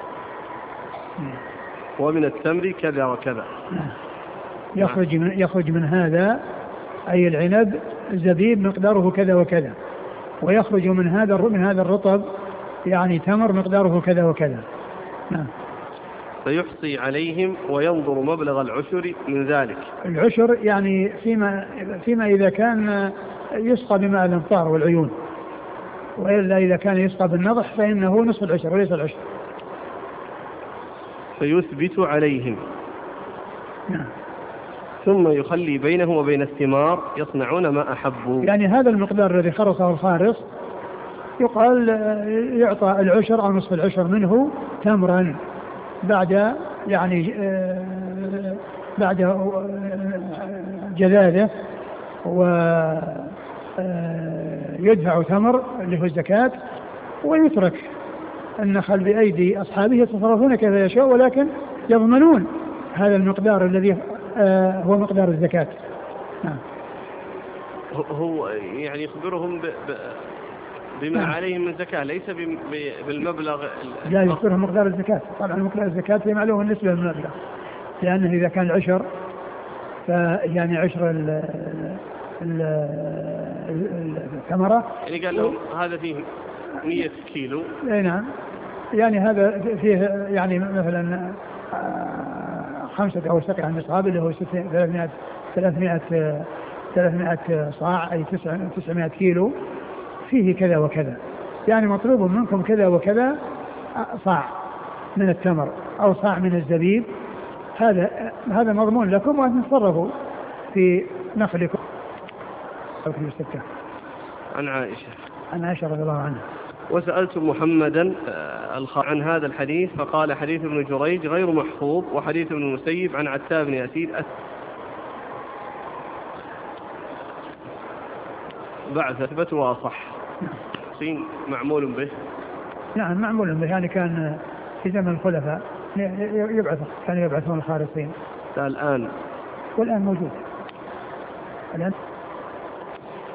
ومن التمر كذا وكذا. يخرج من, يخرج من هذا أي العنب زبيب مقداره كذا وكذا، ويخرج من هذا من هذا الرطب يعني تمر مقداره كذا وكذا. نعم. فيحصي عليهم وينظر مبلغ العشر من ذلك. العشر يعني فيما فيما إذا كان يسقى بماء الأمطار والعيون، وإلا إذا كان يسقى بالنضح فإنه نصف العشر وليس العشر. فيثبت عليهم. نعم. ثم يخلي بينه وبين الثمار يصنعون ما أحبوا. يعني هذا المقدار الذي خرصه الخارص يقال يعطى العشر أو نصف العشر منه تمرا بعد يعني بعد جذاذه، ويدفع تمر اللي هو الزكاة، ويترك النخل بأيدي أصحابه يتصرفون كيف يشاء، ولكن يضمنون هذا المقدار الذي هو مقدار الزكاة. نعم. هو يعني يخبرهم ب... ب... بما نعم. عليهم من زكاة ليس ب... ب... بالمبلغ. لا يخبرهم مقدار الزكاة. طبعا مقدار الزكاة هي معلومة النسبة بالمبلغ، لأنه إذا كان العشر فيعني عشر ال... الثمرة يعني قال لهم هذا فيه مية كيلو. اي نعم. يعني هذا فيه يعني مثلا خمسة أو سقي عن النصاب اللي هو ثلاثمائة ثلاثمائة ثلاثمائة صاع أي تسعمائة كيلو، فيه كذا وكذا، يعني مطلوب منكم كذا وكذا صاع من التمر أو صاع من الزبيب، هذا هذا مضمون لكم وأن تصرفوا في نخلكم. عن عائشة عن عائشة رضي الله عنها. وسألت محمدا عن هذا الحديث فقال حديث ابن جريج غير محفوظ، وحديث ابن المسيب عن عتاب بن أسيد بعث أثبت وأصح. صين معمول به. نعم معمول به، يعني كان في زمن الخلفاء يبعث كانوا يبعثون الخارصين. الآن والآن موجود الآن.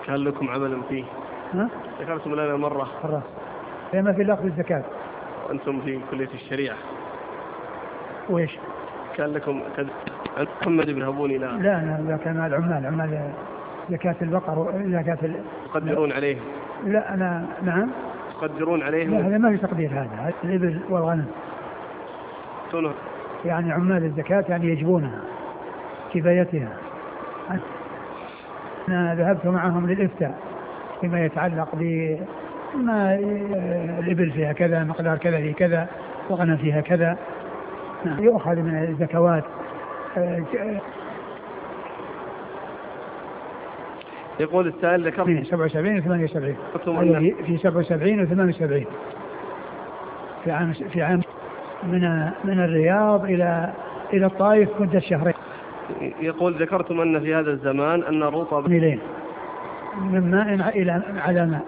هل لكم عمل فيه؟ ها؟ ذكرتم لنا مرة خلاص ما في الأخذ الزكاة وأنتم في كلية الشريعة. وإيش؟ كان لكم كذ... محمد بن هبوني. لا لا لا كان العمال عمال زكاة البقر زكاة ال... تقدرون عليهم؟ لا أنا نعم تقدرون عليهم؟ لا هذا ما في تقدير، هذا الإبل والغنم تونه. يعني عمال الزكاة يعني يجبونها كفايتها. أنا ذهبت معهم للإفتاء فيما يتعلق بما الإبل فيها كذا مقدار كذا في كذا والغنم فيها كذا يؤخذ من الزكوات. يقول السائل ذكرت سبعة وسبعين وثمانية وسبعين في سبعة وسبعين وثمانية وسبعين في عام في عام من من الرياض إلى إلى الطائف كنت الشهرين. يقول ذكرتم أن في هذا الزمان أن الرطب ميلين من ماء إلى على ماء.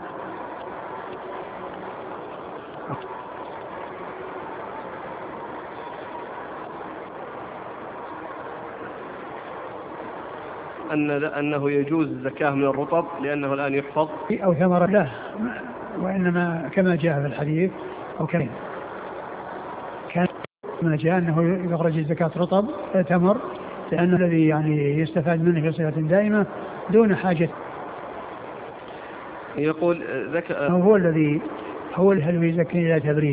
أن أنه يجوز الزكاة من الرطب لأنه الآن يحفظ أو ثمرة لا، وإنما كما جاء في الحديث أو كان كان ما جاء أنه يخرج الزكاة رطب تمر لأنه الذي يعني يستفاد منه في صفة دائمة دون حاجة. يقول ذك... هو الذي هو الذي يزكي إلى تبريد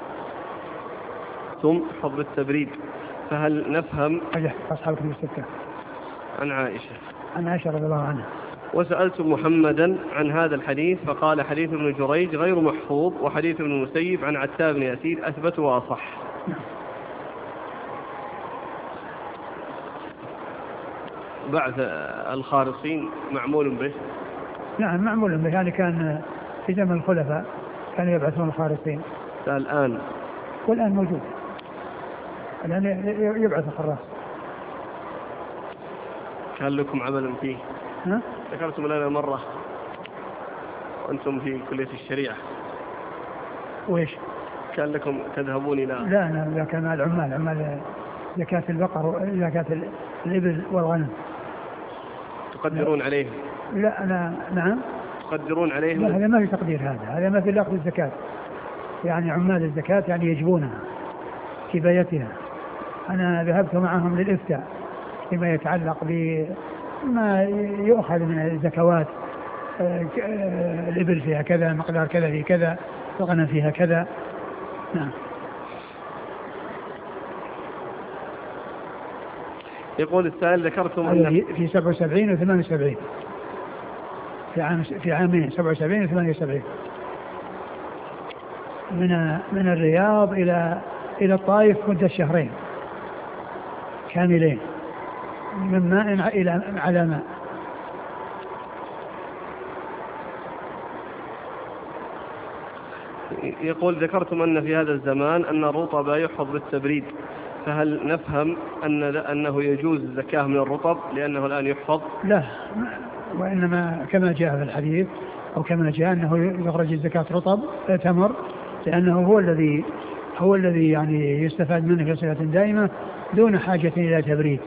ثم حفظ التبريد. فهل نفهم أصحاب كتب الستة عن عائشة عن عائشة رضي الله عنها. وسألت محمدا عن هذا الحديث فقال حديث ابن جريج غير محفوظ وحديث ابن المسيب عن عتاب بن يسير أثبت وأصح. بعث الخارصين معمول به. نعم معمول به، يعني كان في زمن الخلفاء كانوا يبعثون الخارصين. الآن والآن موجود الآن يبعث الخراص. هل لكم عمل فيه؟ ها؟ ذكرتم لنا مرة وأنتم في كلية الشريعة. وإيش؟ كان لكم تذهبون إلى لا أنا لا كان العمال عمال زكاة البقر زكاة الإبل والغنم. تقدرون عليهم؟ لا أنا نعم تقدرون عليهم؟ لا هذا ما في تقدير، هذا هذا ما في الأخذ الزكاة، يعني عمال الزكاة يعني يجبونها كفايتها. أنا ذهبت معهم للإفتاء فيما يتعلق بما يؤخذ من الزكوات، الإبل فيها كذا مقدار كذا في كذا والغنم فيها كذا. نعم. يقول السائل ذكرتم أن في سبعة وسبعين وثمانية وسبعين في عام في عامين سبعة وسبعين وثمانية وسبعين من من الرياض إلى إلى الطائف كنت الشهرين كاملين من ماء إلى على ماء. يقول ذكرتم أن في هذا الزمان أن الرطب يحفظ بالتبريد، فهل نفهم أن أنه يجوز الزكاة من الرطب لأنه الآن يحفظ؟ لا، وإنما كما جاء في الحديث أو كما جاء أنه يخرج الزكاة رطب تمر لأنه هو الذي هو الذي يعني يستفاد منه في صفة دائمة دون حاجة إلى تبريد.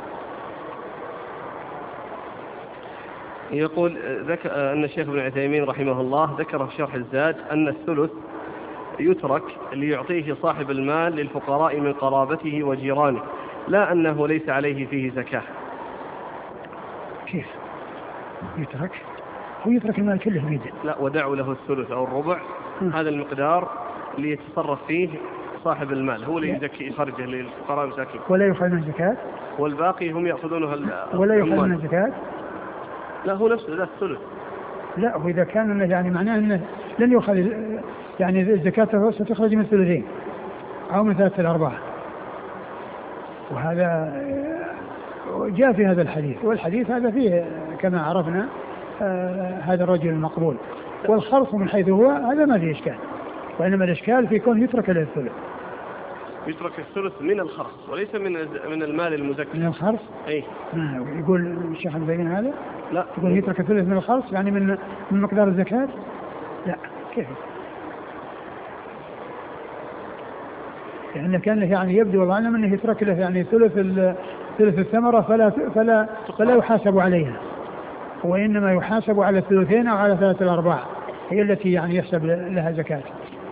يقول ذك... أن الشيخ ابن عثيمين رحمه الله ذكر في شرح الزاد أن الثلث يترك ليعطيه صاحب المال للفقراء من قرابته وجيرانه، لا أنه ليس عليه فيه زكاة. كيف يترك؟ هو يترك المال كله بيده. لا، ودعوا له الثلث أو الربع م. هذا المقدار ليتصرف فيه صاحب المال، هو اللي يزكي يخرجه للفقراء المساكين. ولا يخرج من الزكاة؟ والباقي هم يأخذونه ولا يخرج من الزكاة؟ لا، هو نفسه ذا الثلث. لا، وإذا كان يعني معناه أنه لن يأخذ يعني الزكاة ستخرج من ثلثين أو من ثلاثة الأرباع، وهذا جاء في هذا الحديث، والحديث هذا فيه كما عرفنا آه هذا الرجل المقبول. والخرص من حيث هو هذا ما فيه إشكال، وإنما الإشكال في كون يترك له الثلث. يترك الثلث من الخرص وليس من من المال المزكي. من الخرص؟ أي. يقول الشيخ البين هذا؟ لا. يقول يترك الثلث من الخرص يعني من من مقدار الزكاة؟ لا، كيف؟ يعني كان يعني يبدو والله أنه منه يترك له يعني ثلث ثلث الثمرة فلا فلا فلا يحاسب عليها. وإنما يحاسب على الثلثين أو على ثلاثة الأرباع، هي التي يعني يحسب لها زكاة.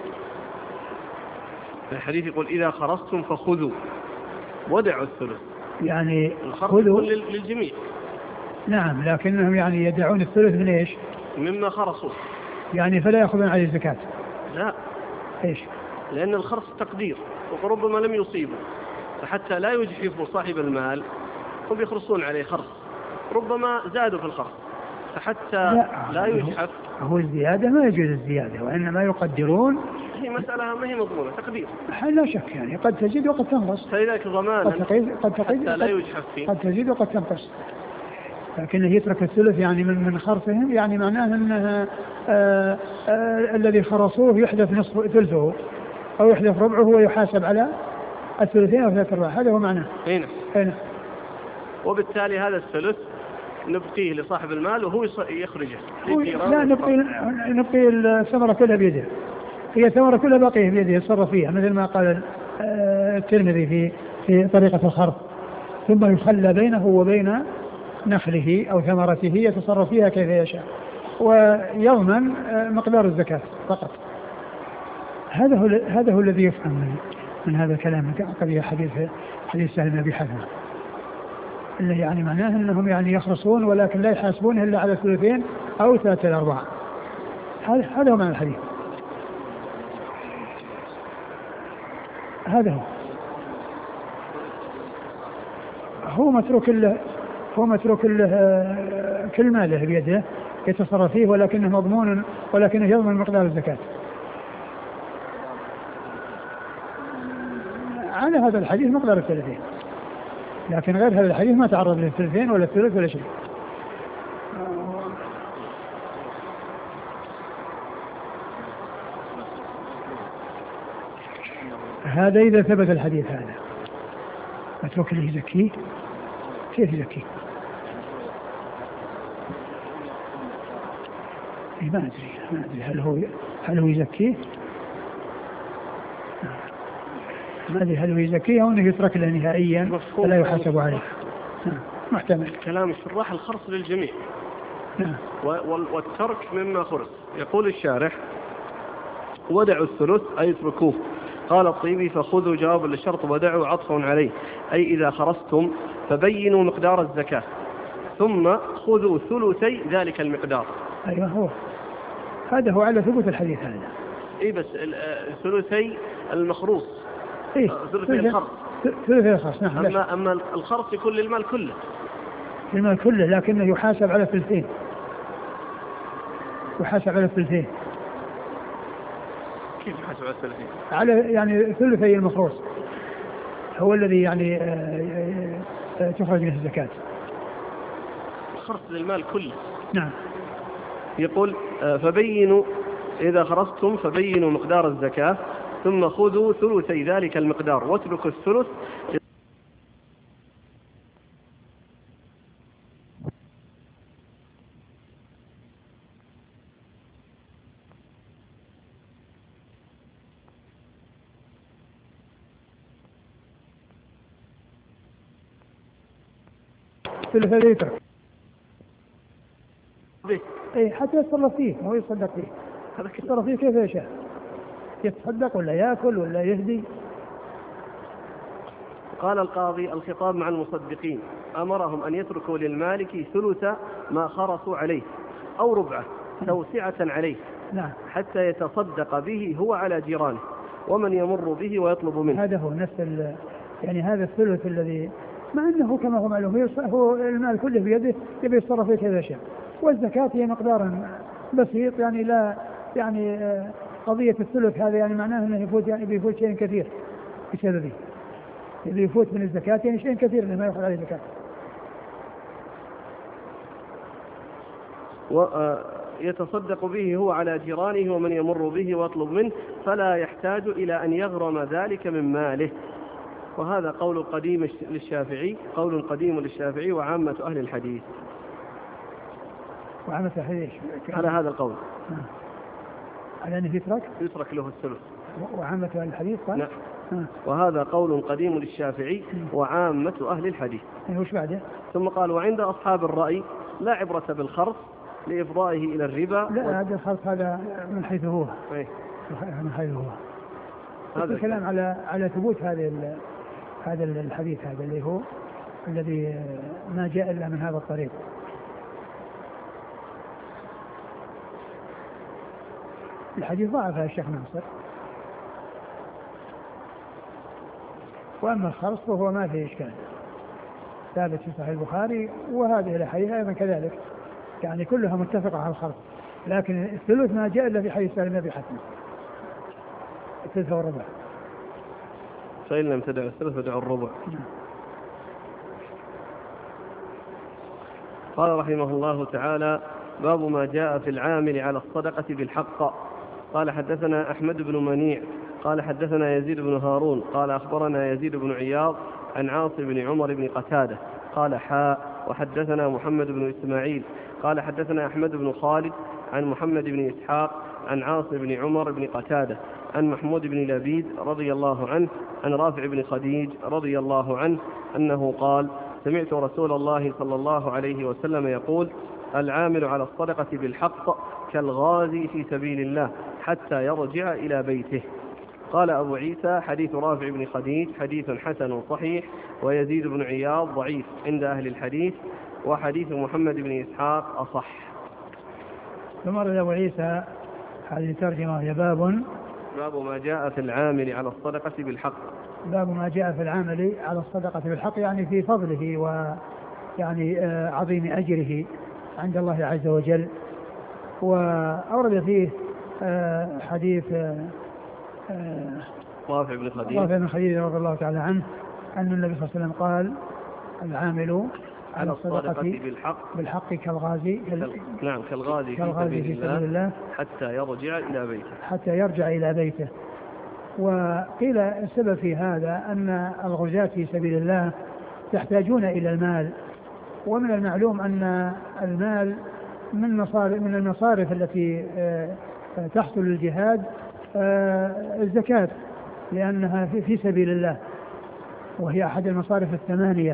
الحديث يقول إذا خرصتم فخذوا ودعوا الثلث، يعني خذوا للجميع. نعم، لكنهم يعني يدعون الثلث من إيش؟ مما خرصوا، يعني فلا يأخذون عليه الزكاة. لا، إيش؟ لأن الخرص تقدير، وربما لم يصيبوا، فحتى لا يجحفوا صاحب المال هم يخرصون عليه خرص، ربما زادوا في الخرص، فحتى لا, لا يجحف. هو الزيادة ما يجوز الزيادة، وإنما يقدرون. هي مسألة ما هي مضمونة، تقدير لا شك، يعني قد تزيد وقد تنقص، فلذلك ضمانا قد تزيد قد تزيد حتى لا يجحف فيه، قد تزيد وقد تنقص. لكنه يترك الثلث يعني من من خرصهم، يعني معناه أنه آآ آآ الذي خرصوه يحدث نصف ثلثه أو يحدث ربعه ويحاسب على الثلثين أو ثلاثة أرباع، هذا هو معناه. هنا هنا وبالتالي هذا الثلث نبقيه لصاحب المال وهو يخرجه. لا، نبقي نبقي الثمرة كلها بيده، هي الثمرة كلها باقية بيده يتصرف فيها، مثل ما قال الترمذي في في طريقة الخرص، ثم يخلى بينه وبين نخله أو ثمرته يتصرف فيها كيف يشاء، ويضمن مقدار الزكاة فقط. هذا هو هذا هو الذي يفهم من, من هذا الكلام، قضية حديث حديث سهل بن أبي حثمة، اللي يعني معناه أنهم يعني يخرصون ولكن لا يحاسبون إلا على الثلثين أو ثلاثة الأرباع. هذا هذا هو معنى الحديث، هذا هو هو متروك له هو متروك له كل ماله بيده يتصرف فيه، ولكنه مضمون، ولكنه يضمن مقدار الزكاة. على هذا الحديث مقدار الثلثين، لكن غير هذا الحديث ما تعرض للثلثين ولا الثلث ولا شيء. هذا إذا ثبت الحديث هذا متروك له يزكيه، كيف يزكيه؟ ما أدري ما أدري هل هو هل هو يزكيه؟ ما أدري هل هو يزكيه أو أنه يترك له نهائيا فلا يحاسب عليه. محتمل. كلام الشراح الخرص للجميع. نعم. والترك مما خرص. يقول الشارح ودعوا الثلث أي اتركوه. قال الطيبي فخذوا جواب للشرط ودعوا عطف عليه، أي إذا خرصتم فبينوا مقدار الزكاة ثم خذوا ثلثي ذلك المقدار. أيوة هو هذا هو على ثبوت الحديث هذا. إيه بس ثلثي المخروص. إيه ثلثي الخرص. ثلثي الخرص نعم. أما أما الخرص يكون للمال كله. المال كله، لكنه يحاسب على ثلثين. يحاسب على ثلثين. كيف يحاسب على الثلثين؟ على يعني ثلثي المخروص هو الذي يعني آآ آآ تخرج منه الزكاة. الخرص للمال كله. نعم. يقول فبينوا إذا خرصتم فبينوا مقدار الزكاة ثم خذوا ثلثي ذلك المقدار واتركوا الثلث. ثلث لتر. به. اي حتى يتصرف فيه، هو يتصدق فيه. هذا يتصرف فيه كيف يشاء، يتصدق ولا ياكل ولا يهدي. قال القاضي الخطاب مع المصدقين، امرهم ان يتركوا للمالك ثلث ما خرصوا عليه او ربعه توسعة عليه. نعم. حتى يتصدق به هو على جيرانه ومن يمر به ويطلب منه. هذا هو نفس يعني هذا الثلث الذي مع انه كما هو معلوم هو المال كله بيده يبي يتصرف فيه كذا شيء، والزكاة هي مقدار بسيط، يعني لا يعني قضية الثلث هذا يعني معناه انه يفوت يعني بيفوت شيء كثير بسببه، اللي يفوت من الزكاة يعني شيء كثير لما يأخذ عليه زكاة. ويتصدق به هو على جيرانه ومن يمر به ويطلب منه فلا يحتاج إلى أن يغرم ذلك من ماله. وهذا قول قديم للشافعي قول قديم للشافعي وعامة أهل الحديث. وعامة الحديث على هذا القول. نعم. على أنه يترك يترك له الثلث. وعامة أهل الحديث قال. نعم. آه. وهذا قول قديم للشافعي وعامة أهل الحديث. وش بعده؟ ثم قال وعند أصحاب الرأي لا عبرة بالخرص لإفضائه إلى الربا. لا و... هذا الخرص هذا من حيث هو أيه؟ من حيث هو هذا الكلام على على ثبوت هذا هذا الحديث هذا اللي هو الذي ما جاء إلا من هذا الطريق. الحديث ضعفه الشيخ ناصر، وأما الخرص فهو ما فيه إشكال، ثابت في صحيح البخاري، وهذه الأحاديث أيضا كذلك، يعني كلها متفقة على الخرص، لكن الثلث ما جاء إلا في حديث سالم بن حاتم، الثلث والربع، فإن لم تدع الثلث فدع الربع. قال رحمه الله تعالى: باب ما جاء في العامل على الصدقة بالحق. قال حدثنا أحمد بن منيع قال حدثنا يزيد بن هارون قال أخبرنا يزيد بن عياض عن عاصم بن عمر بن قتادة قال حاء وحدثنا محمد بن إسماعيل قال حدثنا أحمد بن خالد عن محمد بن إسحاق عن عاصم بن عمر بن قتادة عن محمود بن لبيد رضي الله عنه عن رافع بن خديج رضي الله عنه أنه قال: سمعت رسول الله صلى الله عليه وسلم يقول: العامل على الصدقة بالحق كالغازي في سبيل الله حتى يرجع إلى بيته. قال أبو عيسى: حديث رافع بن خديج حديث حسن صحيح، ويزيد بن عياض ضعيف عند أهل الحديث، وحديث محمد بن إسحاق أصح. ثم رد أبو عيسى هذه الترجمة هي باب باب ما جاء في العامل على الصدقة بالحق. باب ما جاء في العامل على الصدقة بالحق، يعني في فضله ويعني عظيم أجره عند الله عز وجل. وأورد فيه حديث رافع بن خديج رافع بن خديج رضي الله تعالى عنه أن النبي صلى الله عليه وسلم قال: العامل على الصدقة بالحق بالحق كالغازي نعم كالغازي في سبيل, في سبيل الله حتى يرجع إلى بيته حتى يرجع إلى بيته. وقيل السبب في هذا أن الغزاة في سبيل الله يحتاجون إلى المال، ومن المعلوم أن المال من مصارف من المصارف التي تحصل للجهاد الزكاة، لأنها في سبيل الله وهي أحد المصارف الثمانية،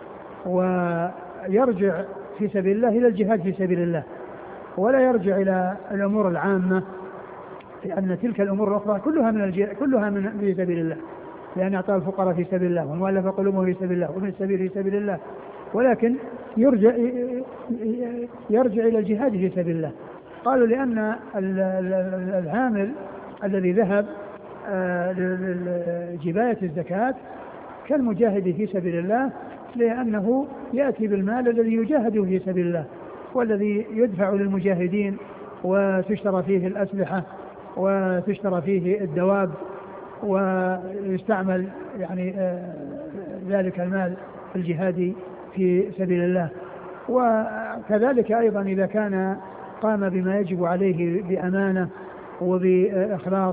ويرجع في سبيل الله إلى الجهاد في سبيل الله، ولا يرجع إلى الأمور العامة، لأن تلك الأمور الأخرى كلها من الجهاد كلها من في سبيل الله، لأن إعطاء الفقراء في سبيل الله، والمؤلف قلوبهم في سبيل الله، ومن السبيل في سبيل الله، ولكن يرجع يرجع إلى الجهاد في سبيل الله. قالوا لأن العامل الذي ذهب لجباية الزكاة كالمجاهد في سبيل الله، لأنه يأتي بالمال الذي يجاهد في سبيل الله، والذي يدفع للمجاهدين وتشترى فيه الأسلحة وتشترى فيه الدواب ويستعمل يعني ذلك المال في الجهاد في سبيل الله. وكذلك أيضا إذا كان قام بما يجب عليه بأمانة وبإخلاص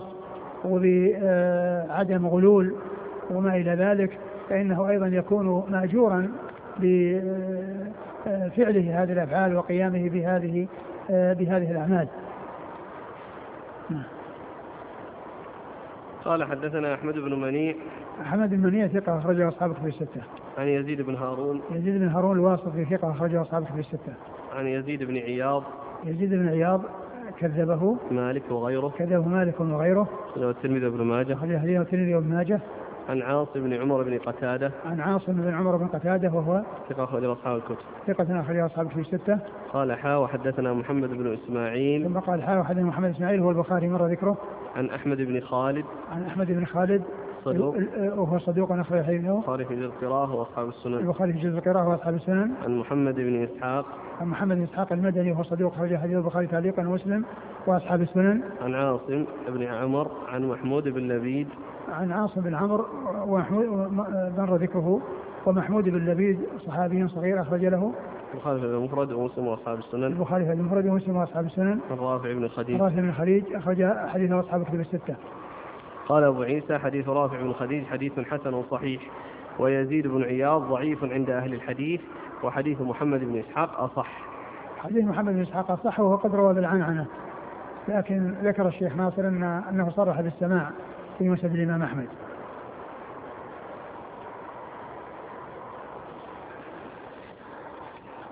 وبعدم غلول وما إلى ذلك، فإنه أيضا يكون مأجورا بفعله هذه الأفعال وقيامه بهذه بهذه الأعمال. قال حدثنا أحمد بن منيع أحمد بن منيع ثقة أخرجه أصحاب الكتب الستة. عن يزيد بن هارون يزيد بن هارون الواسطي ثقة أخرجه أصحاب الكتب الستة. عن يزيد بن عياض يزيد بن عياض كذبه مالك وغيره كذبه مالك وغيره أخرجه الترمذي وابن ماجه أخرجه الترمذي وابن ماجه. عن عاصم بن عمر بن قتادة عن عاصم بن عمر بن قتادة وهو ثقة أخرجه أصحاب الكتب ثقة أخرجه أصحاب الكتب الستة. قال حا وحدثنا محمد بن إسماعيل ثم قال حا وحدثنا محمد بن إسماعيل هو البخاري مر ذكره. عن أحمد بن خالد عن أحمد بن خالد صدوق وهو صدوق أخرج حديثه البخاري في جزء القراءة وأصحاب السنن البخاري في جزء القراءة وأصحاب السنن. عن محمد بن إسحاق عن محمد بن إسحاق المدني وهو صدوق أخرج حديث البخاري تعليقا ومسلم وأصحاب السنن. عن عاصم بن عمر عن محمود بن لبيد عن عاصم بن عمرو ومحمود مر ذكره ومحمود بن لبيد صحابي صغير أخرج له البخاري في المفرد ومسلم وأصحاب السنن البخاري في المفرد ومسلم وأصحاب السنن. عن رافع بن خديج رافع بن خديج أخرج حديثه أصحاب الكتب الستة. قال أبو عيسى حديث رافع بن خديج حديث حسن صحيح، ويزيد بن عياض ضعيف عند أهل الحديث، وحديث محمد بن إسحاق أصح. حديث محمد بن إسحاق أصح وهو قد روى بالعنعنة، لكن ذكر الشيخ ناصر أن أنه صرح بالسماع في مسند الإمام أحمد.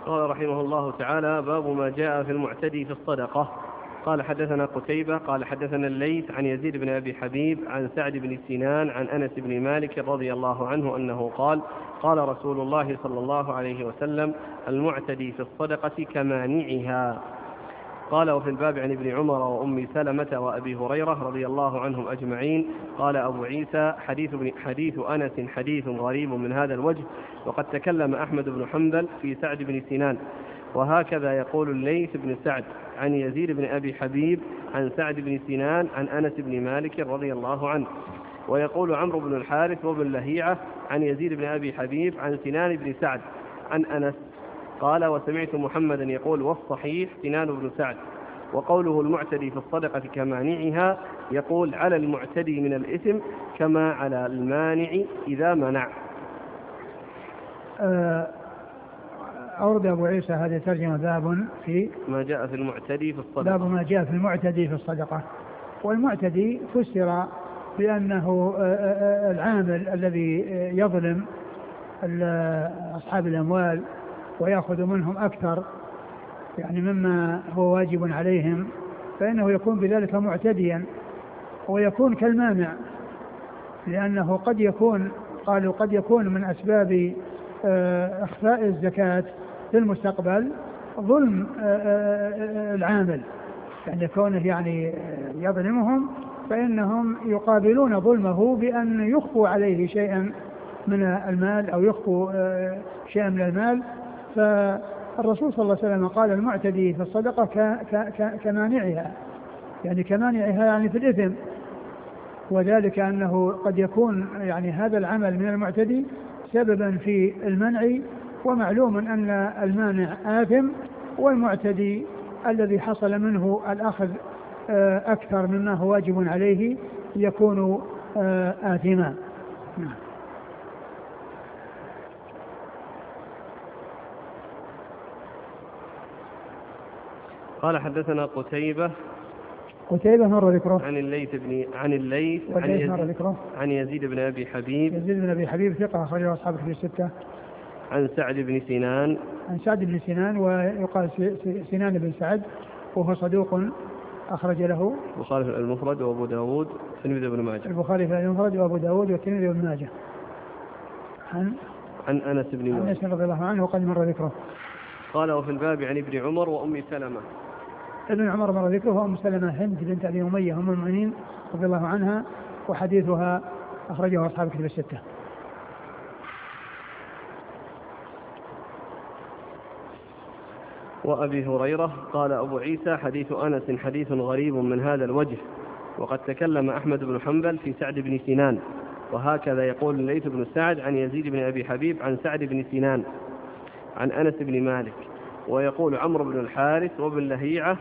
قال رحمه الله تعالى: باب ما جاء في المعتدي في الصدقة. قال حدثنا قتيبة قال حدثنا الليث عن يزيد بن أبي حبيب عن سعد بن سنان عن أنس بن مالك رضي الله عنه أنه قال: قال رسول الله صلى الله عليه وسلم: المعتدي في الصدقة كمانعها. قال: وفي الباب عن ابن عمر وأم سلمة وأبي هريرة رضي الله عنهم أجمعين. قال أبو عيسى: حديث, حديث أنس حديث غريب من هذا الوجه، وقد تكلم أحمد بن حنبل في سعد بن سنان، وهكذا يقول الليث بن سعد عن يزيد بن أبي حبيب عن سعد بن سنان عن أنس بن مالك رضي الله عنه. ويقول عمرو بن الحارث وابن لهيعة عن يزيد بن أبي حبيب عن سنان بن سعد عن أنس. قال: وسمعت محمدا يقول: والصحيح سنان بن سعد. وقوله المعتدي في الصدقة كمانعها يقول على المعتدي من الإثم كما على المانع إذا منع. أورد أبو عيسى هذه ترجمة باب في ما جاء في المعتدي في الصدقة. باب ما جاء في المعتدي في الصدقة. والمعتدي فسر بأنه العامل الذي يظلم أصحاب الأموال ويأخذ منهم أكثر يعني مما هو واجب عليهم، فإنه يكون بذلك معتديا، ويكون كالمانع، لأنه قد يكون قالوا قد يكون من أسباب إخفاء الزكاة في المستقبل ظلم العامل، يعني كونه يعني يظلمهم فإنهم يقابلون ظلمه بأن يخفوا عليه شيئا من المال أو يخفوا شيئا من المال. فالرسول صلى الله عليه وسلم قال: المعتدي في الصدقة كمانعها، يعني كمانعها يعني في الإثم، وذلك أنه قد يكون يعني هذا العمل من المعتدي سببا في المنع، ومعلوم أن المانع آثم، والمعتدي الذي حصل منه الأخذ أكثر مما هو واجب عليه يكون آثما. قال: حدثنا قتيبة قتيبة مر ذكره عن الليث بن عن الليث عن يزيد, عن يزيد بن أبي حبيب يزيد بن أبي حبيب ثقة أخرجه أصحاب الكتب الستة. عن سعد بن سنان عن سعد بن سنان ويقال سنان بن سعد، وهو صدوق أخرج له البخاري في المفرد وأبو داود والترمذي وابن ماجه. البخاري في المفرد وأبو داود والترمذي وابن ماجه. عن عن أنس بن مالك رضي الله عنه وقد مر ذكره. قال: وفي الباب عن ابن عمر وأم سلمة. ابن عمر مر ذكره، وأم سلمة هند بنت أبي أمية أم المؤمنين رضي الله عنها، وحديثها أخرجه أصحاب الكتب الستة. وأبي هريرة. قال أبو عيسى: حديث أنس حديث غريب من هذا الوجه، وقد تكلم أحمد بن حنبل في سعد بن سنان، وهكذا يقول الليث بن سعد عن يزيد بن أبي حبيب عن سعد بن سنان عن أنس بن مالك. ويقول عمرو بن الحارث وابن لهيعة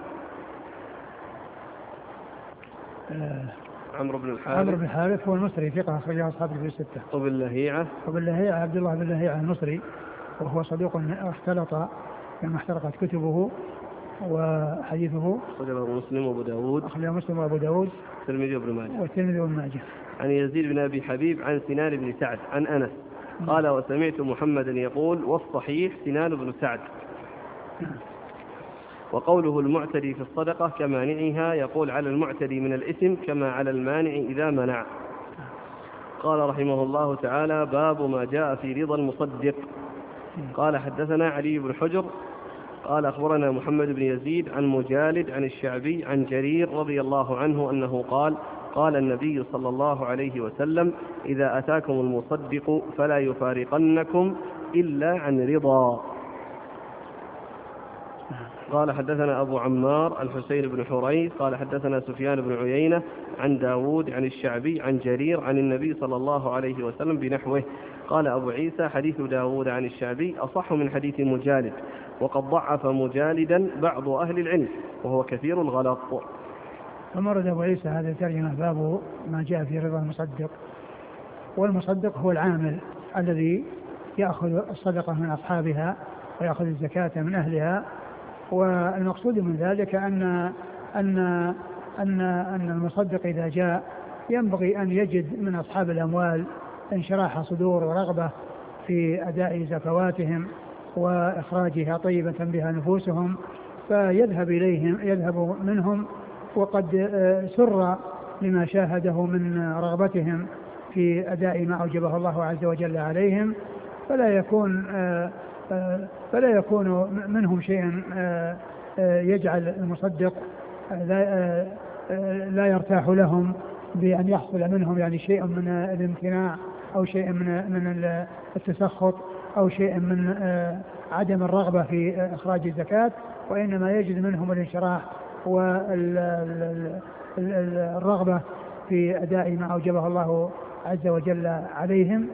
آه عمرو بن الحارث عمرو بن الحارث هو المصري ثقة أخرجه أصحاب الكتب الستة. وابن لهيعة وابن لهيعة عبد الله بن لهيعة المصري، وهو صدوق اختلط لما احترقت كتبه، وحديثه أخرجه مسلم وأبو داود أخرجه مسلم وأبو داود والترمذي وابن ماجه والترمذي وابن ماجه. عن يزيد بن أبي حبيب عن سنان بن سعد عن أنس. قال: وسمعت محمدا يقول: والصحيح سنان بن سعد. وقوله المعتدي في الصدقة كمانعها يقول على المعتدي من الإثم كما على المانع إذا منع. قال رحمه الله تعالى: باب ما جاء في رضا المصدق. قال: حدثنا علي بن حجر قال: أخبرنا محمد بن يزيد عن مجالد عن الشعبي عن جرير رضي الله عنه أنه قال: قال النبي صلى الله عليه وسلم: إذا أتاكم المصدق فلا يفارقنكم إلا عن رضا. قال: حدثنا أبو عمار الحسين بن حريث قال: حدثنا سفيان بن عيينة عن داود عن الشعبي عن جرير عن النبي صلى الله عليه وسلم بنحوه. قال أبو عيسى: حديث داود عن الشعبي أصح من حديث مجالد، وقد ضعف مجالدا بعض أهل العلم وهو كثير الغلط. فمرد أبو عيسى هذا الترجمة باب ما جاء في رضا المصدق. والمصدق هو العامل الذي يأخذ الصدقة من أصحابها ويأخذ الزكاة من أهلها. والمقصود من ذلك أن أن أن أن المصدق إذا جاء ينبغي أن يجد من أصحاب الأموال انشراح صدور ورغبة في أداء زكواتهم، وإخراجها طيبة بها نفوسهم، فيذهب إليهم يذهب منهم وقد سر لما شاهده من رغبتهم في أداء ما أوجبه الله عز وجل عليهم، فلا يكون فلا يكون منهم شيء يجعل المصدق لا يرتاح لهم بأن يحصل منهم يعني شيء من الامتناع أو شيء من من التسخط أو شيء من عدم الرغبة في إخراج الزكاة، وإنما يجد منهم الانشراح والرغبة في أداء ما أوجبه الله عز وجل عليهم.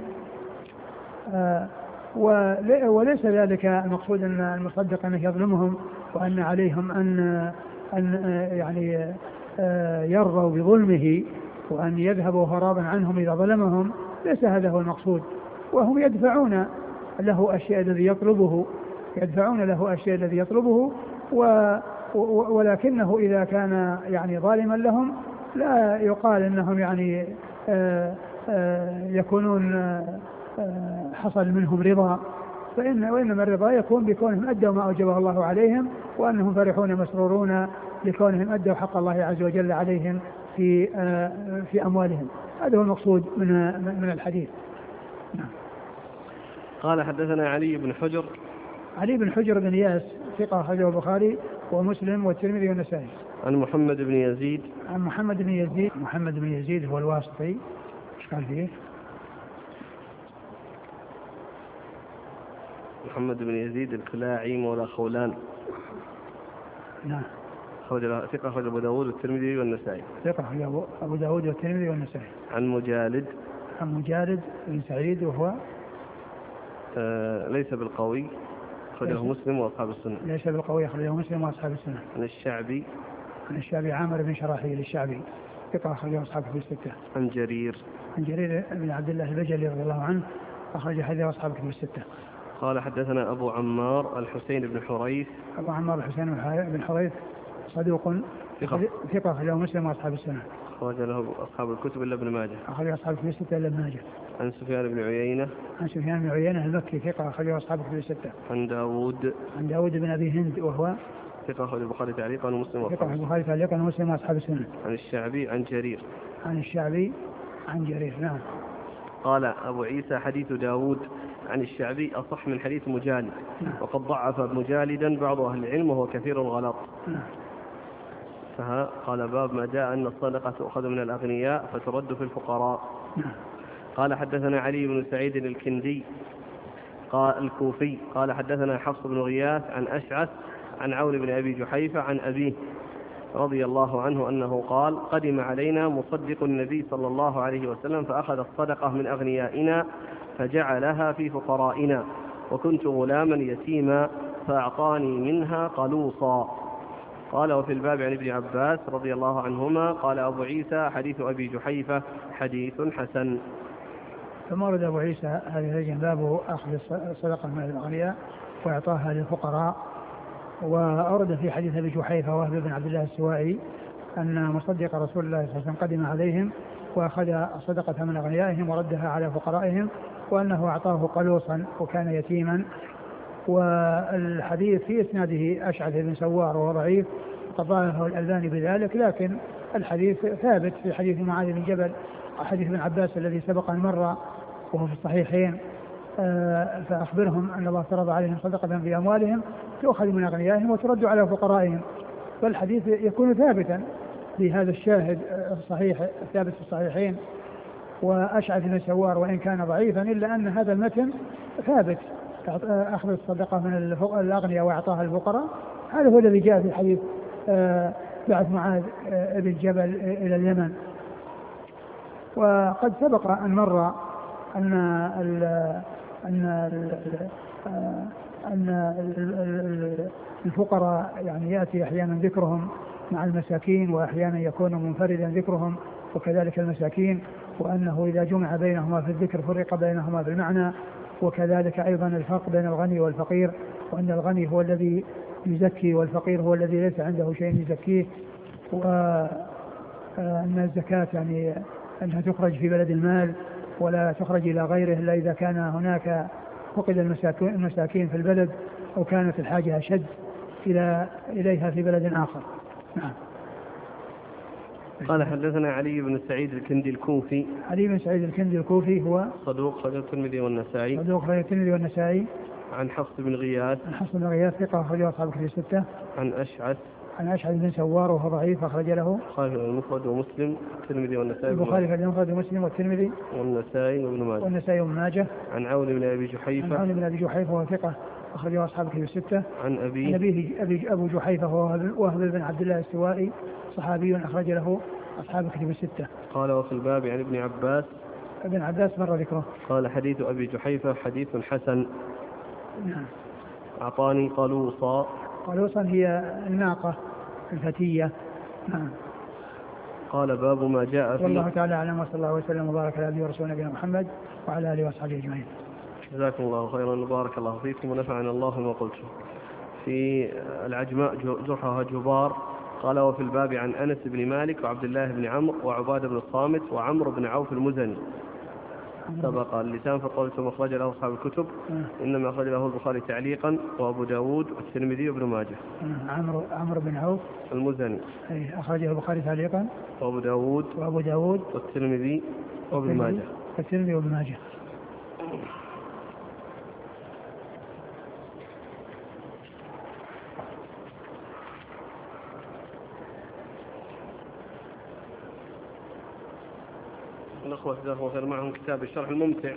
وليس ذلك المقصود أن المصدق أنه يظلمهم وأن عليهم أن أن يعني يرضوا بظلمه وأن يذهبوا هرابا عنهم إذا ظلمهم، ليس هذا هو المقصود. وهم يدفعون له أشياء الذي يطلبه يدفعون له أشياء الذي يطلبه و ولكنه إذا كان يعني ظالما لهم لا يقال أنهم يعني آآ آآ يكونون آآ حصل منهم رضا، فإن وإنما الرضا يكون بكونهم أدوا ما أوجبه الله عليهم، وأنهم فرحون مسرورون لكونهم أدوا حق الله عز وجل عليهم في في أموالهم. هذا هو المقصود من من الحديث. نعم. قال حدثنا علي بن حجر. علي بن حجر بن إياس ثقة أخرجه البخاري ومسلم والترمذي والنسائي. عن محمد بن يزيد. عن محمد بن يزيد محمد بن يزيد هو الواسطي. ايش قال فيه؟ محمد بن يزيد الكلاعي مولى خولان. نعم. ثقة أخرج أبو داود والترمذي والنسائي. ثقة أخرج أبو داود والترمذي والنسائي. عن مجالد. عن مجالد بن سعيد وهو آه ليس بالقوي، أخرجه مسلم وأصحاب السنة. ليس بالقوي، أخرجه مسلم وأصحاب السنة. عن الشعبي. عن الشعبي عامر بن شراحيل الشعبي ثقة أخرجه أصحاب الكتب الستة. عن جرير. عن جرير بن عبد الله البجلي رضي الله عنه أخرج حديث أصحاب الكتب الستة. قال حدثنا أبو عمار الحسين بن حريث. أبو عمار الحسين بن حريث صدوق ثقة أخرجه مسلم وأصحاب السنة. أخرج له أصحاب الكتب إلا ابن ماجه. أخرج أصحاب الكتب الستة إلا ابن ماجه. عن سفيان بن عيينة. عن سفيان بن عيينة المكي ثقة أخرجه أصحاب الكتب الستة. عن داود. عن داود بن أبي هند وهو ثقة أخرج البخاري تعليقا ومسلم وأصحاب ثقة البخاري تعليقا ومسلم وأصحاب السنة. عن الشعبي عن جرير. عن الشعبي عن جرير. نعم. قال أبو عيسى حديث داود عن الشعبي أصح من حديث مجالد. نعم. وقد ضعف مجالدا بعض أهل العلم وهو كثير الغلط. نعم. فها قال باب ما جاء أن الصدقة تؤخذ من الأغنياء فترد في الفقراء. نعم. قال حدثنا علي بن سعيد الكندي قال الكوفي قال حدثنا حفص بن غياث عن أشعث عن عون بن أبي جحيفة عن أبيه رضي الله عنه أنه قال قدم علينا مصدق النبي صلى الله عليه وسلم فأخذ الصدقة من أغنيائنا فجعلها في فقرائنا، وكنت غلاما يتيما فأعطاني منها قلوصا. قال وفي الباب عن ابن عباس رضي الله عنهما قال أبو عيسى حديث أبي جحيفة حديث حسن. ثم ورد أبو عيسى هذه باب أخذ الصدقة من الأغنياء وإعطاها للفقراء. وأورد في حديث أبي جحيفة وهب بن عبد الله السوائي أن مصدق رسول الله صلى الله عليه وسلم قدم عليهم وأخذ الصدقة من أغنيائهم وردها على فقرائهم، وأنه أعطاه قلوصا وكان يتيما. والحديث في إسناده أشعث بن سوار وهو ضعيف وضعفه الألباني بذلك، لكن الحديث ثابت في حديث معاذ بن جبل وحديث ابن عباس الذي سبق أن مر وهو في الصحيحين. فأخبرهم أن الله فرض عليهم صدقة في أموالهم تؤخذ من أغنيائهم وترد على فقرائهم، فالحديث يكون ثابتا بهذا الشاهد الصحيح الثابت في الصحيحين. وأشعث بن سوار وإن كان ضعيفا إلا أن هذا المتن ثابت، أخذ الصدقة من الأغنياء وأعطاها الفقراء، هذا هو الذي جاء في حديث بعث معاذ بن جبل إلى اليمن. وقد سبق أن مر أن ال أن ال أن الفقراء يعني يأتي أحيانا ذكرهم مع المساكين وأحيانا يكون منفردا ذكرهم وكذلك المساكين، وأنه إذا جمع بينهما في الذكر فرق بينهما في المعنى، وكذلك أيضا الفرق بين الغني والفقير، وأن الغني هو الذي يزكي والفقير هو الذي ليس عنده شيء يزكيه، وأن الزكاة يعني أنها تخرج في بلد المال ولا تخرج إلى غيره إلا إذا كان هناك فقد المساكين, المساكين في البلد أو كانت الحاجة أشد إلى إليها في بلد آخر. نعم. قال حدثنا علي بن سعيد الكندي الكوفي. علي بن سعيد الكندي الكوفي هو صدوق خرج الترمذي والنسائي. صدوق خرج الترمذي والنسائي. عن حفص بن غياث. عن حفص بن غياث ثقة أخرج له أصحاب الكتب الستة. عن أشعث. عن أشعث بن سوار وهو ضعيف أخرج له البخاري المفرد ومسلم والترمذي والنسائي. البخاري المفرد ومسلم والترمذي والنسائي وابن ماجه. والنسائي وابن ماجه. عن عون بن أبي جحيفة. عن عون بن أبي جحيفة وهو ثقة أخرج له أصحاب الكتب الستة. عن أبي عن أبيه أبي أبو جحيفة هو وهب بن عبد الله السوائي صحابي أخرج له أصحاب الكتب الستة. قال وفي الباب عن ابن عباس. ابن عباس مر ذكره. قال حديث أبي جحيفة حديث حسن. نعم. أعطاني قلوصا. قلوصا هي الناقة الفتية. نعم. قال باب ما جاء في. والله تعالى أعلم وصلى الله وسلم وبارك على عبده ورسوله نبينا محمد وعلى آله وصحبه أجمعين. جزاكم الله خيرا وبارك الله فيكم ونفعنا الله ما قلتم. في العجماء جرحها جبار. قال وفي الباب عن أنس بن مالك وعبد الله بن عمرو وعبادة بن الصامت وعمرو بن عوف المزني. سبق اللسان فقلت مخرج له أصحاب الكتب. إنما أخرج له البخاري تعليقا وأبو داود والترمذي وابن ماجه. عمرو عمرو بن عوف المزني أخرجه البخاري تعليقا وأبو داود وأبو داود والترمذي وابن ماجه. والترمذي وابن ماجه. الأخوة جزاهم الله خير معهم كتاب الشرح الممتع.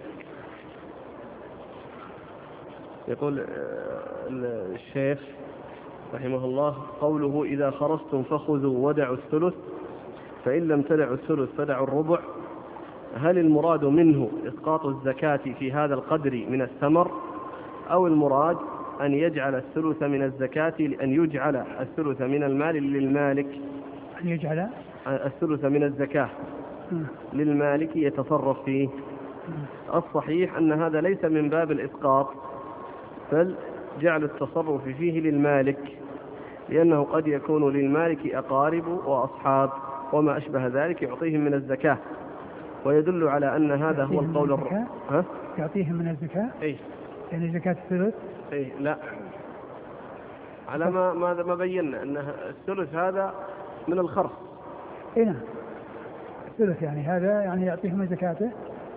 يقول الشيخ رحمه الله قوله إذا خرجتم فخذوا ودعوا الثلث فإن لم تدعوا الثلث فدعوا الربع. هل المراد منه إسقاط الزكاة في هذا القدر من الثمر أو المراد أن يجعل الثلث من الزكاة أن يجعل الثلث من المال للمالك أن يجعل الثلث من الزكاة للمالك يتصرف فيه؟ الصحيح أن هذا ليس من باب الإسقاط بل جعل التصرف فيه للمالك لأنه قد يكون للمالك أقارب وأصحاب وما أشبه ذلك يعطيهم من الزكاة ويدل على أن هذا هو القول الرابع. ها؟ يعطيهم من الزكاة؟ أي يعني زكاة الثلث؟ أي لا على ما ماذا ما بينا أن الثلث هذا من الخرص. أي نعم الثلث يعني هذا يعني يعطيهم من زكاته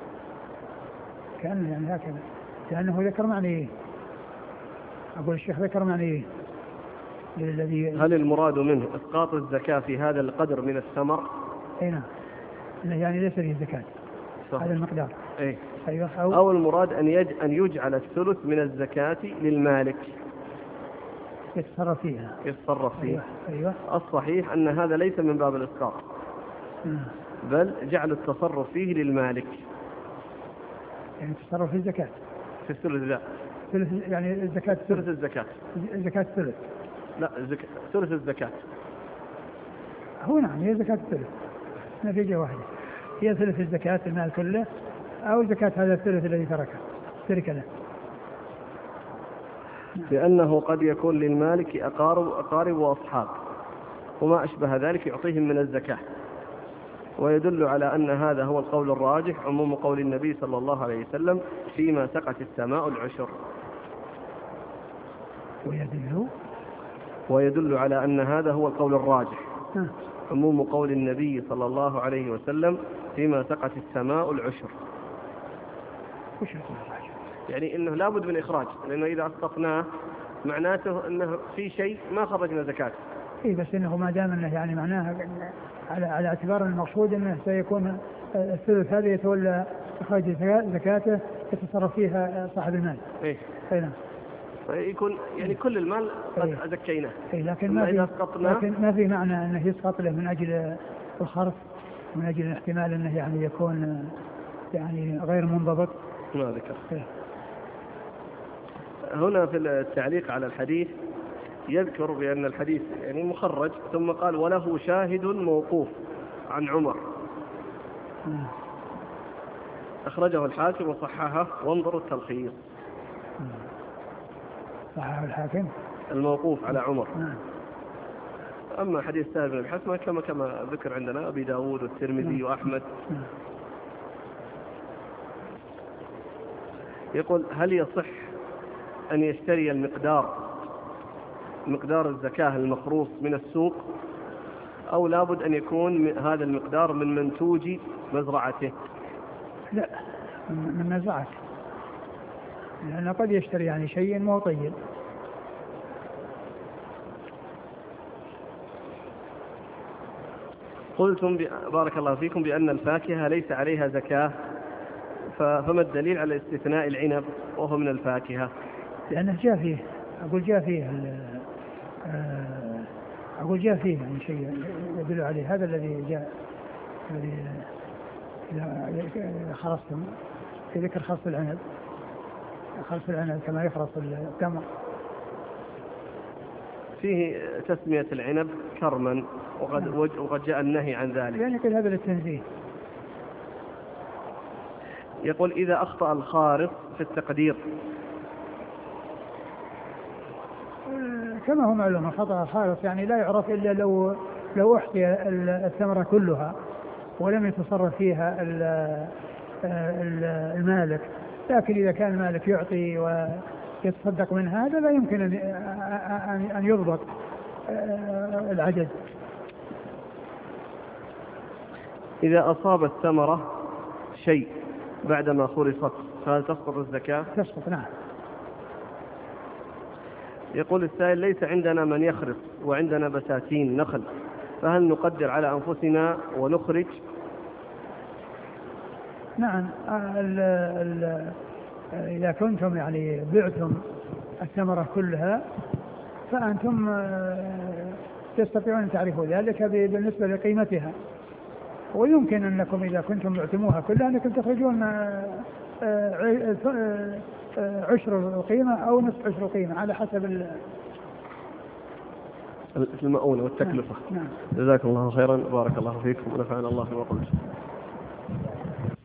كأنه يعني هكذا لأنه ذكر معنى إيه؟ أقول الشيخ ذكر معنى إيه؟ الذي هل المراد منه إسقاط الزكاة في هذا القدر من الثمر؟ أي نعم يعني ليس فيه زكاة هذا المقدار. أي. أيوة. أو, أو المراد أن يج... أن يجعل الثلث من الزكاة للمالك يتصرف فيها يتصرف فيه. أيوة. أيوة. الصحيح أن هذا ليس من باب الإسقاط بل جعل التصرف فيه للمالك يعني التصرف في الزكاة في الثلث. لا ثلث يعني الزكاة ثلث الزكاة زكاة الثلث. لا زك... ثلث الزكاة هو نعم هي زكاة الثلث نتيجة واحدة هي ثلث الزكاة المال كله أو زكاة هذا الثلث الذي تركه ترك له لأنه قد يكون للمالك أقارب أقارب وأصحاب وما أشبه ذلك يعطيهم من الزكاة ويدل على أن هذا هو القول الراجح عموم قول النبي صلى الله عليه وسلم فيما سقت السماء العشر. ويدل ويدل على أن هذا هو القول الراجح ها. عموم قول النبي صلى الله عليه وسلم فيما سقت السماء العشر. وش القول الراجح؟ يعني إنه لابد من إخراج لأنه إذا أسقطناه معناته أنه في شيء ما خرجنا زكاة. إيه بس إنه ما دام إنه يعني معناها على على اعتبار المقصود إنه سيكون الثلث هذا يتولى إخراج زكاته يتصرف فيها صاحب المال. إيه. أي نعم. يكون يعني كل المال قد إيه. زكيناه. إيه لكن ما في لكن ما في معنى إنه يسقط له من أجل الخرف من أجل الاحتمال إنه يعني يكون يعني غير منضبط. ما ذكر. إيه. هنا في التعليق على الحديث يذكر بأن الحديث يعني مخرج ثم قال وله شاهد موقوف عن عمر أخرجه الحاكم وصححه وانظروا التلخيص. صححه الحاكم الموقوف على عمر. أما حديث سهل بن الحسمة كما كما ذكر عندنا أبي داود والترمذي وأحمد. يقول هل يصح أن يشتري المقدار مقدار الزكاة المخروص من السوق، أو لابد أن يكون هذا المقدار من منتوج مزرعته؟ لا، من مزرعته، لأنه قد يشتري يعني شيء مو طيب. قلتم بارك الله فيكم بأن الفاكهة ليس عليها زكاة، فما الدليل على استثناء العنب وهو من الفاكهة؟ لأنه جاء فيه، أقول جاء فيه أقول جاء فيه يعني شيء يدل عليه، هذا الذي جاء الذي خرصتم في ذكر خرص العنب، خرص العنب كما يخرص التمر، فيه تسمية العنب كرما، وقد, وقد جاء النهي عن ذلك، يعني كل هذا للتنزيه. يقول إذا أخطأ الخارص في التقدير، كما هو معلوم الخطأ الخارص يعني لا يعرف إلا لو لو أحصي الثمرة كلها ولم يتصرف فيها المالك، لكن إذا كان المالك يعطي ويتصدق من هذا لا يمكن أن يضبط العدد. إذا أصاب الثمرة شيء بعدما خرصت فهل تسقط الزكاة؟ تسقط، نعم. يقول السائل ليس عندنا من يخرص وعندنا بساتين نخل، فهل نقدر على أنفسنا ونخرج؟ نعم، ال ال إذا كنتم يعني بعتم الثمرة كلها فأنتم تستطيعون أن تعرفوا ذلك بالنسبة لقيمتها، ويمكن أنكم إذا كنتم بعتموها كلها أنكم تخرجون عشر القيمة أو نصف عشر القيمة على حسب المؤونة والتكلفة. نعم. جزاكم الله خيرا، بارك الله فيكم ونفعنا الله بما قلت.